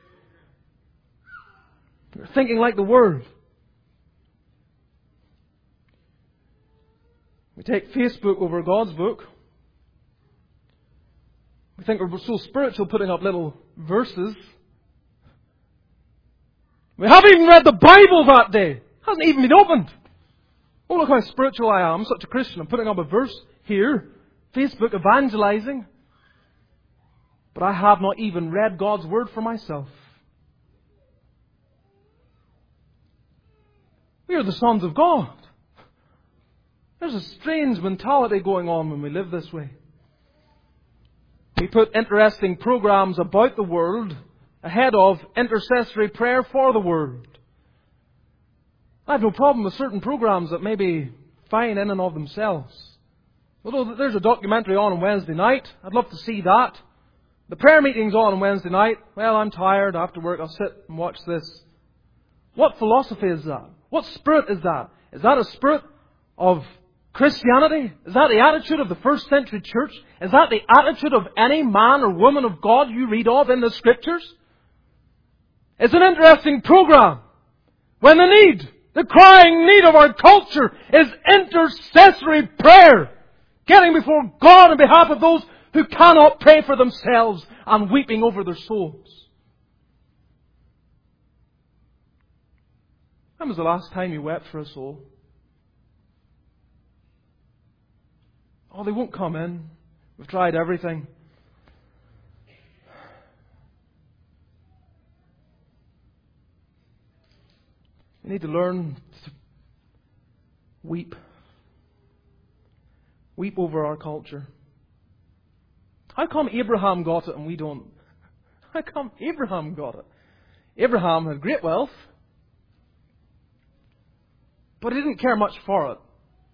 You're thinking like the world. We take Facebook over God's book. We think we're so spiritual putting up little verses. We haven't even read the Bible that day. It hasn't even been opened. Oh, look how spiritual I am. I'm such a Christian. I'm putting up a verse here. Facebook evangelizing. But I have not even read God's Word for myself. We are the sons of God. There's a strange mentality going on when we live this way. We put interesting programs about the world ahead of intercessory prayer for the world. I have no problem with certain programs that may be fine in and of themselves. Although there's a documentary on on Wednesday night, I'd love to see that. The prayer meeting's on on Wednesday night. Well, I'm tired. After work, I'll sit and watch this. What philosophy is that? What spirit is that? Is that a spirit of Christianity? Is that the attitude of the first century church? Is that the attitude of any man or woman of God you read of in the Scriptures? It's an interesting program. When the need, the crying need of our culture is intercessory prayer. Getting before God on behalf of those who cannot pray for themselves and weeping over their souls. When was the last time you wept for a soul? Oh, they won't come in. We've tried everything. You need to learn to weep weep over our culture. How come Abraham got it and we don't? How come Abraham got it? Abraham had great wealth, but he didn't care much for it.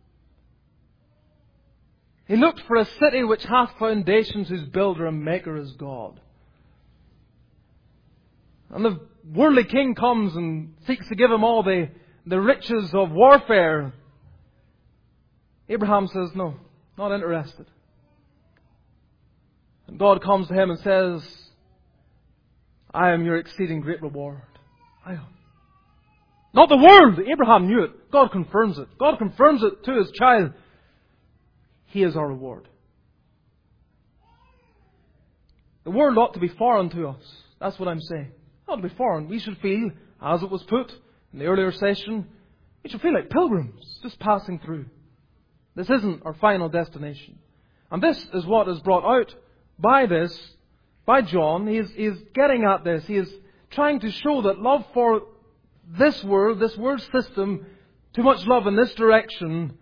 He looked for a city which hath foundations, whose builder and maker is God. And the worldly king comes and seeks to give him all the, the riches of warfare. Abraham says, no, not interested. And God comes to him and says, I am your exceeding great reward. I am. Not the world. Abraham knew it. God confirms it. God confirms it to his child. He is our reward. The world ought to be foreign to us. That's what I'm saying. It ought to be foreign. We should feel, as it was put in the earlier session, we should feel like pilgrims, just passing through. This isn't our final destination. And this is what is brought out by this, by John. He is, he is getting at this. He is trying to show that love for this world, this world system, too much love in this direction,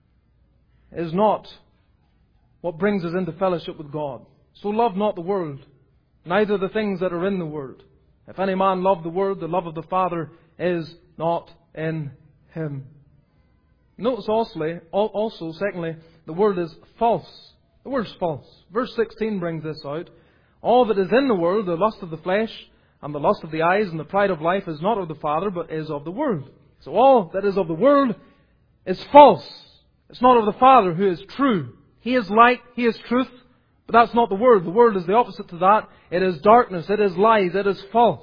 is not what brings us into fellowship with God. So love not the world, neither the things that are in the world. If any man love the world, the love of the Father is not in him. Notice also, also, secondly, the word is false. The word is false. Verse sixteen brings this out. All that is in the world, the lust of the flesh, and the lust of the eyes, and the pride of life, is not of the Father, but is of the world. So all that is of the world is false. It's not of the Father, who is true. He is light, He is truth, but that's not the Word. The Word is the opposite to that. It is darkness, it is lies, it is false.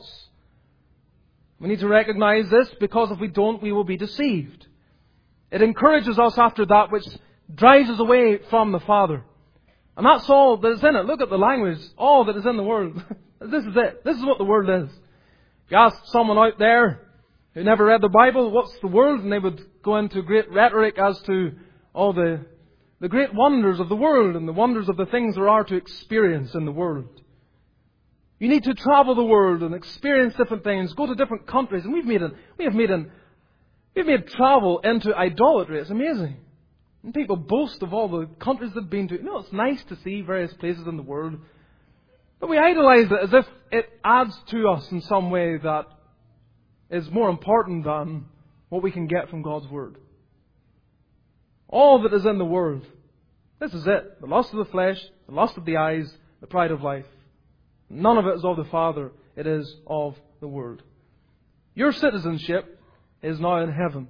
We need to recognize this, because if we don't, we will be deceived. It encourages us after that which drives us away from the Father. And that's all that is in it. Look at the language. All that is in the world. This is it. This is what the world is. If you ask someone out there who never read the Bible, what's the world? And they would go into great rhetoric as to all the, the great wonders of the world and the wonders of the things there are to experience in the world. You need to travel the world and experience different things, go to different countries. And we've made an, we have made an, we've made travel into idolatry. It's amazing. And people boast of all the countries they've been to. You know, it's nice to see various places in the world. But we idolize it as if it adds to us in some way that is more important than what we can get from God's Word. All that is in the world. This is it. The lust of the flesh, the lust of the eyes, the pride of life. None of it is of the Father. It is of the world. Your citizenship is now in heaven.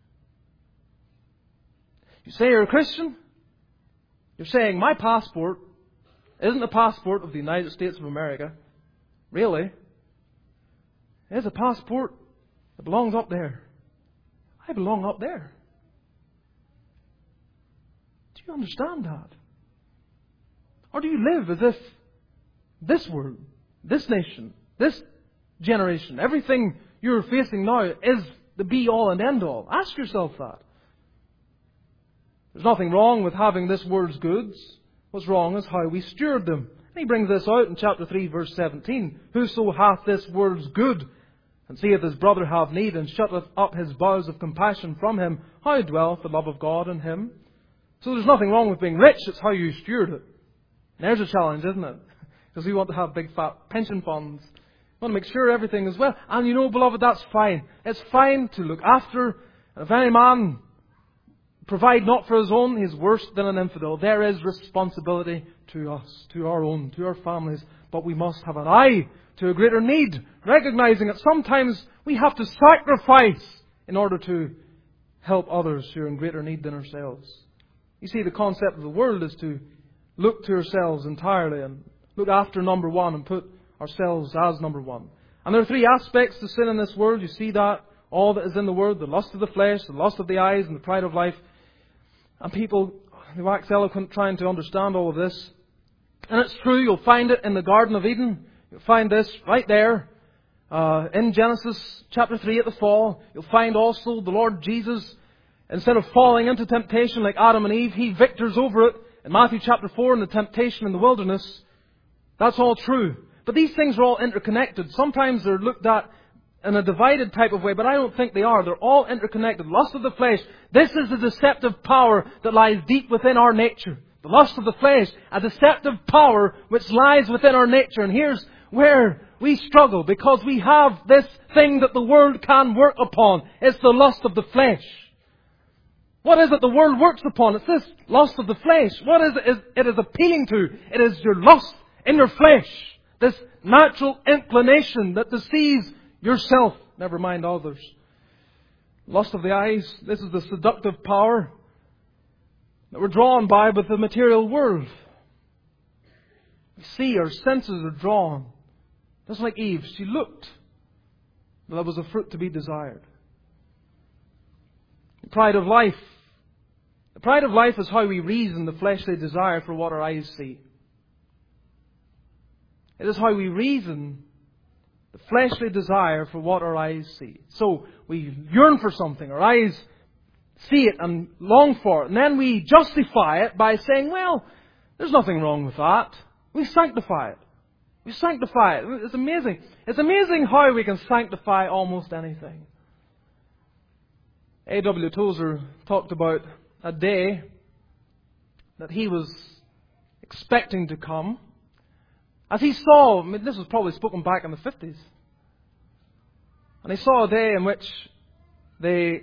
You say you're a Christian. You're saying, my passport isn't the passport of the United States of America. Really? It's a passport that belongs up there. I belong up there. Do you understand that? Or do you live as if this world, this nation, this generation, everything you're facing now is the be-all and end-all? Ask yourself that. There's nothing wrong with having this world's goods. What's wrong is how we steward them. And he brings this out in chapter three, verse seventeen. Whoso hath this world's good, and seeth his brother have need, and shutteth up his bowels of compassion from him, how dwelleth the love of God in him? So there's nothing wrong with being rich. It's how you steward it. And there's a challenge, isn't it? Because we want to have big fat pension funds. We want to make sure everything is well. And you know, beloved, that's fine. It's fine to look after. And if any man provide not for his own, he is worse than an infidel. There is responsibility to us, to our own, to our families. But we must have an eye to a greater need, recognizing that sometimes we have to sacrifice in order to help others who are in greater need than ourselves. You see, the concept of the world is to look to ourselves entirely and look after number one and put ourselves as number one. And there are three aspects to sin in this world. You see that. All that is in the world, the lust of the flesh, the lust of the eyes, and the pride of life. And people, they wax eloquent trying to understand all of this. And it's true, you'll find it in the Garden of Eden. You'll find this right there. Uh, in Genesis chapter three at the fall. You'll find also the Lord Jesus, instead of falling into temptation like Adam and Eve, He victors over it. In Matthew chapter four, in the temptation in the wilderness. That's all true. But these things are all interconnected. Sometimes they're looked at in a divided type of way, but I don't think they are. They're all interconnected. Lust of the flesh. This is the deceptive power that lies deep within our nature. The lust of the flesh, a deceptive power which lies within our nature. And here's where we struggle, because we have this thing that the world can work upon. It's the lust of the flesh. What is it the world works upon? It's this lust of the flesh. What is it it is appealing to? It is your lust in your flesh. This natural inclination that deceives yourself, never mind others. Lust of the eyes. This is the seductive power that we're drawn by with the material world. We see, our senses are drawn. Just like Eve, she looked, but there was a fruit to be desired. The pride of life. The pride of life is how we reason the fleshly desire for what our eyes see. It is how we reason the fleshly desire for what our eyes see. So we yearn for something, our eyes see it and long for it, and then we justify it by saying, well, there's nothing wrong with that. We sanctify it. We sanctify it. It's amazing. It's amazing how we can sanctify almost anything. A W Tozer talked about a day that he was expecting to come. As he saw, I mean, this was probably spoken back in the fifties. And he saw a day in which the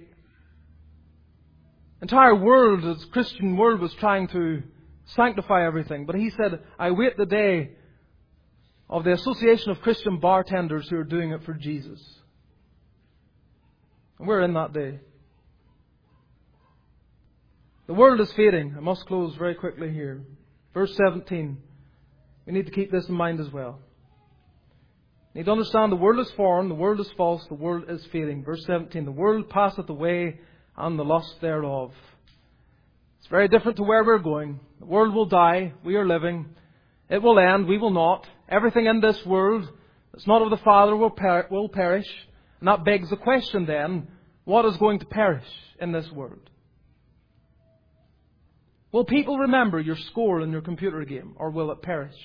entire world, the Christian world, was trying to sanctify everything. But he said, I wait the day of the Association of Christian Bartenders who are doing it for Jesus. And we're in that day. The world is fading. I must close very quickly here. Verse seventeen. We need to keep this in mind as well. We need to understand the world is foreign, the world is false, the world is fading. Verse seventeen. The world passeth away and the lust thereof. It's very different to where we're going. The world will die. We are living. It will end. We will not. Everything in this world that's not of the Father will, per- will perish. And that begs the question then, what is going to perish in this world? Will people remember your score in your computer game, or will it perish?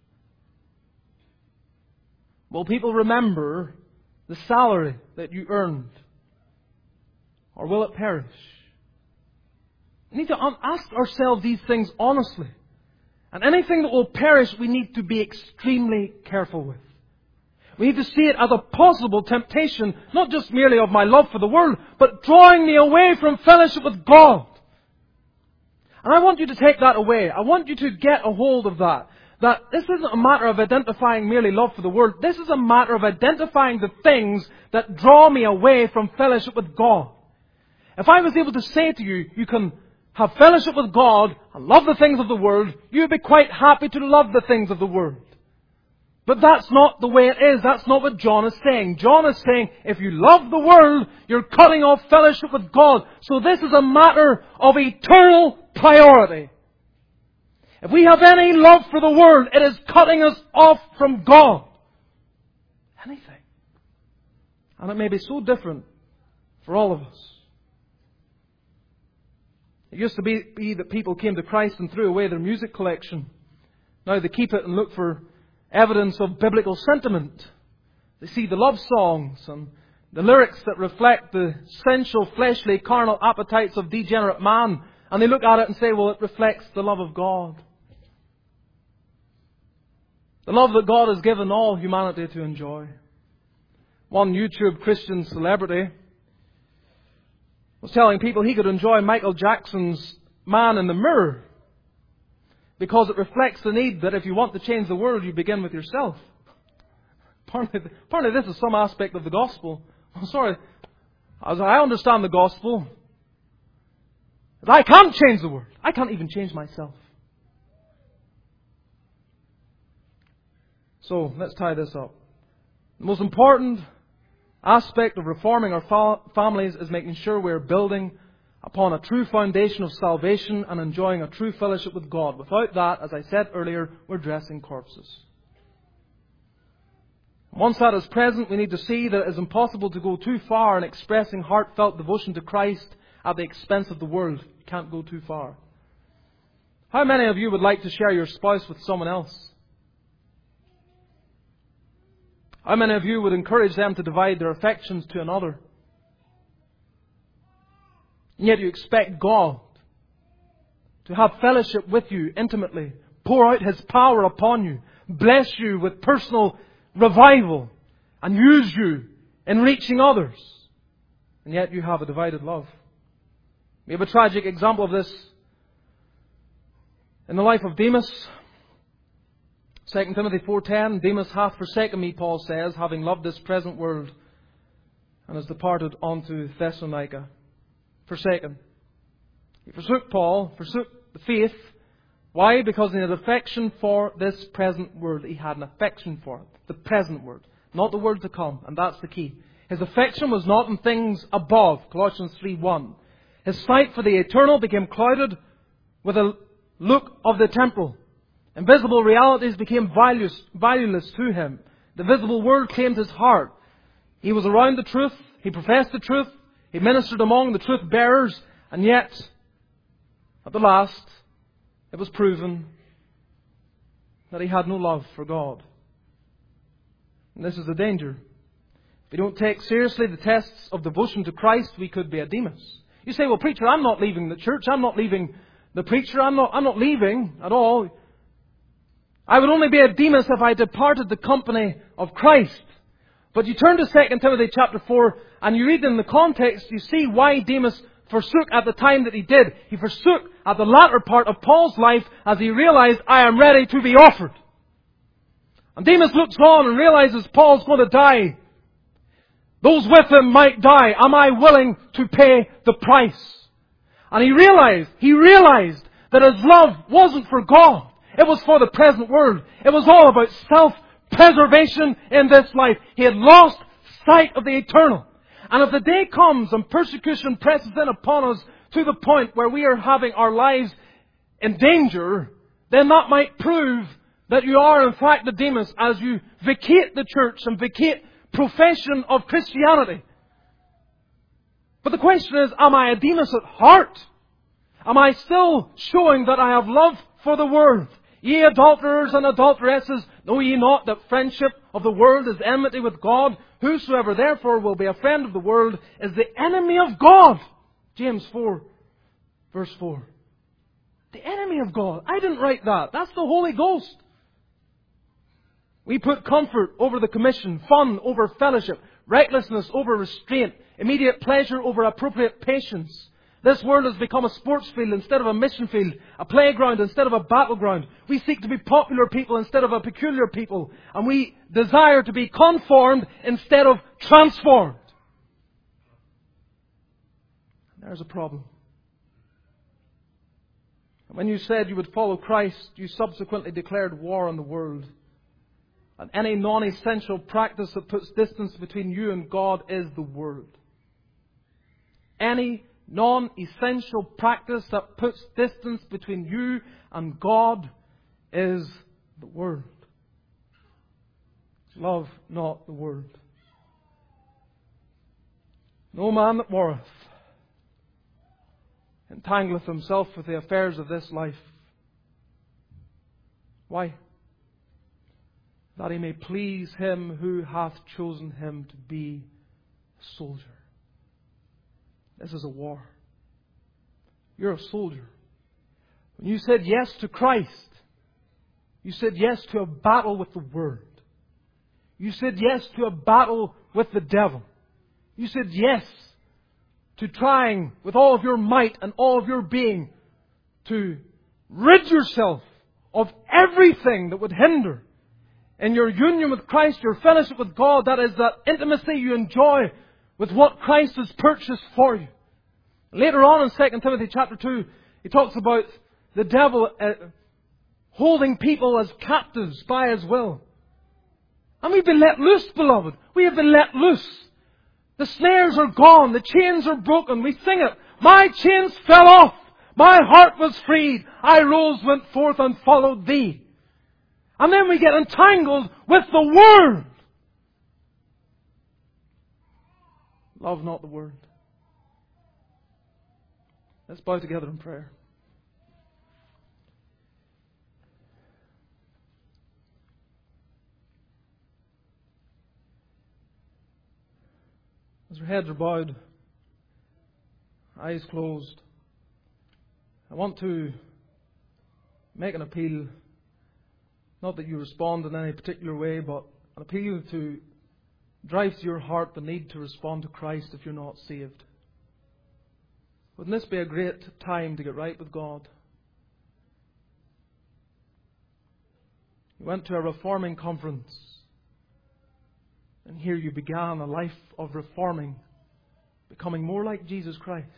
Will people remember the salary that you earned, or will it perish? We need to ask ourselves these things honestly. And anything that will perish, we need to be extremely careful with. We need to see it as a possible temptation, not just merely of my love for the world, but drawing me away from fellowship with God. And I want you to take that away. I want you to get a hold of that. That this isn't a matter of identifying merely love for the world. This is a matter of identifying the things that draw me away from fellowship with God. If I was able to say to you, you can have fellowship with God and love the things of the world, you'd be quite happy to love the things of the world. But that's not the way it is. That's not what John is saying. John is saying, if you love the world, you're cutting off fellowship with God. So this is a matter of eternal priority. If we have any love for the world, it is cutting us off from God. Anything. And it may be so different for all of us. It used to be, be that people came to Christ and threw away their music collection. Now they keep it and look for evidence of biblical sentiment. They see the love songs and the lyrics that reflect the sensual, fleshly, carnal appetites of degenerate man. And they look at it and say, well, it reflects the love of God. The love that God has given all humanity to enjoy. One YouTube Christian celebrity was telling people he could enjoy Michael Jackson's Man in the Mirror because it reflects the need that if you want to change the world, you begin with yourself. Apparently, apparently this is some aspect of the gospel. I'm sorry. As I understand the gospel, I can't change the world. I can't even change myself. So, let's tie this up. The most important aspect of reforming our fa- families is making sure we're building upon a true foundation of salvation and enjoying a true fellowship with God. Without that, as I said earlier, we're dressing corpses. Once that is present, we need to see that it is impossible to go too far in expressing heartfelt devotion to Christ at the expense of the world. You can't go too far. How many of you would like to share your spouse with someone else? How many of you would encourage them to divide their affections to another? And yet you expect God to have fellowship with you intimately, pour out His power upon you, bless you with personal revival, and use you in reaching others. And yet you have a divided love. We have a tragic example of this in the life of Demas. Second Timothy four ten, Demas hath forsaken me, Paul says, having loved this present world, and has departed unto Thessalonica. Forsaken. He forsook Paul, forsook the faith. Why? Because he had affection for this present world. He had an affection for it. The present world. Not the world to come. And that's the key. His affection was not in things above. Colossians three one. His sight for the eternal became clouded with a look of the temporal. Invisible realities became valueless, valueless to him. The visible world claimed his heart. He was around the truth. He professed the truth. He ministered among the truth bearers. And yet, at the last, it was proven that he had no love for God. And this is the danger. If we don't take seriously the tests of devotion to Christ, we could be a Demas. You say, well, preacher, I'm not leaving the church. I'm not leaving the preacher. I'm not, I'm not leaving at all. I would only be a Demas if I departed the company of Christ. But you turn to Second Timothy chapter four and you read in the context, you see why Demas forsook at the time that he did. He forsook at the latter part of Paul's life as he realized, I am ready to be offered. And Demas looks on and realizes Paul's going to die. Those with him might die. Am I willing to pay the price? And he realized, he realized that his love wasn't for God. It was for the present world. It was all about self-preservation in this life. He had lost sight of the eternal. And if the day comes and persecution presses in upon us to the point where we are having our lives in danger, then that might prove that you are in fact a Demas as you vacate the church and vacate profession of Christianity. But the question is, am I a Demas at heart? Am I still showing that I have love for the world? Ye adulterers and adulteresses, know ye not that friendship of the world is enmity with God? Whosoever therefore will be a friend of the world is the enemy of God. James four, verse four. The enemy of God. I didn't write that. That's the Holy Ghost. We put comfort over the commission, fun over fellowship, recklessness over restraint, immediate pleasure over appropriate patience. This world has become a sports field instead of a mission field, a playground instead of a battleground. We seek to be popular people instead of a peculiar people. And we desire to be conformed instead of transformed. There's a problem. And when you said you would follow Christ, you subsequently declared war on the world. And any non-essential practice that puts distance between you and God is the world. Any non-essential practice that puts distance between you and God is the world. Love not the world. No man that warreth entangleth himself with the affairs of this life. Why? That he may please him who hath chosen him to be a soldier. This is a war. You're a soldier. When you said yes to Christ, you said yes to a battle with the world. You said yes to a battle with the devil. You said yes to trying with all of your might and all of your being to rid yourself of everything that would hinder in your union with Christ, your fellowship with God. That is that intimacy you enjoy with what Christ has purchased for you. Later on in Second Timothy chapter two, he talks about the devil uh, holding people as captives by his will. And we've been let loose, beloved. We have been let loose. The snares are gone. The chains are broken. We sing it. My chains fell off. My heart was freed. I rose, went forth and followed thee. And then we get entangled with the world. Love not the world. Let's bow together in prayer. As our heads are bowed, eyes closed, I want to make an appeal. Not that you respond in any particular way, but an appeal to drive to your heart the need to respond to Christ if you're not saved. Wouldn't this be a great time to get right with God? You went to a reforming conference, and here you began a life of reforming, becoming more like Jesus Christ.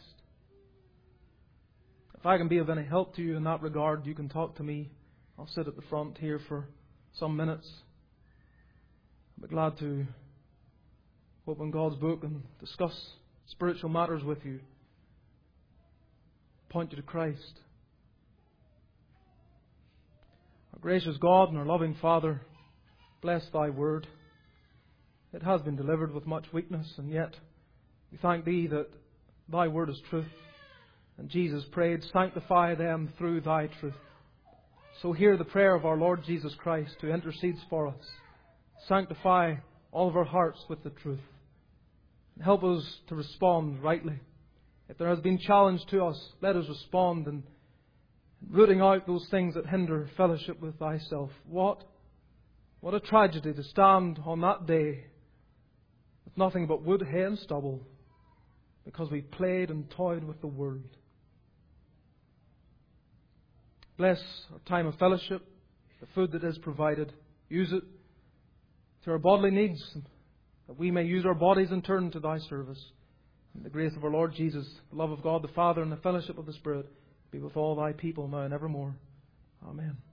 If I can be of any help to you in that regard, you can talk to me. I'll sit at the front here for some minutes. I'll be glad to open God's book and discuss spiritual matters with you. Point you to Christ. Our gracious God and our loving Father, bless Thy word. It has been delivered with much weakness, and yet we thank Thee that Thy word is truth. And Jesus prayed, sanctify them through Thy truth. So hear the prayer of our Lord Jesus Christ, who intercedes for us. Sanctify all of our hearts with the truth. And help us to respond rightly. If there has been challenge to us, let us respond in rooting out those things that hinder fellowship with Thyself. What, what a tragedy to stand on that day with nothing but wood, hay and stubble, because we played and toyed with the Word. Bless our time of fellowship, the food that is provided. Use it to our bodily needs, that we may use our bodies in turn to Thy service. And the grace of our Lord Jesus, the love of God the Father, and the fellowship of the Spirit be with all Thy people now and evermore. Amen.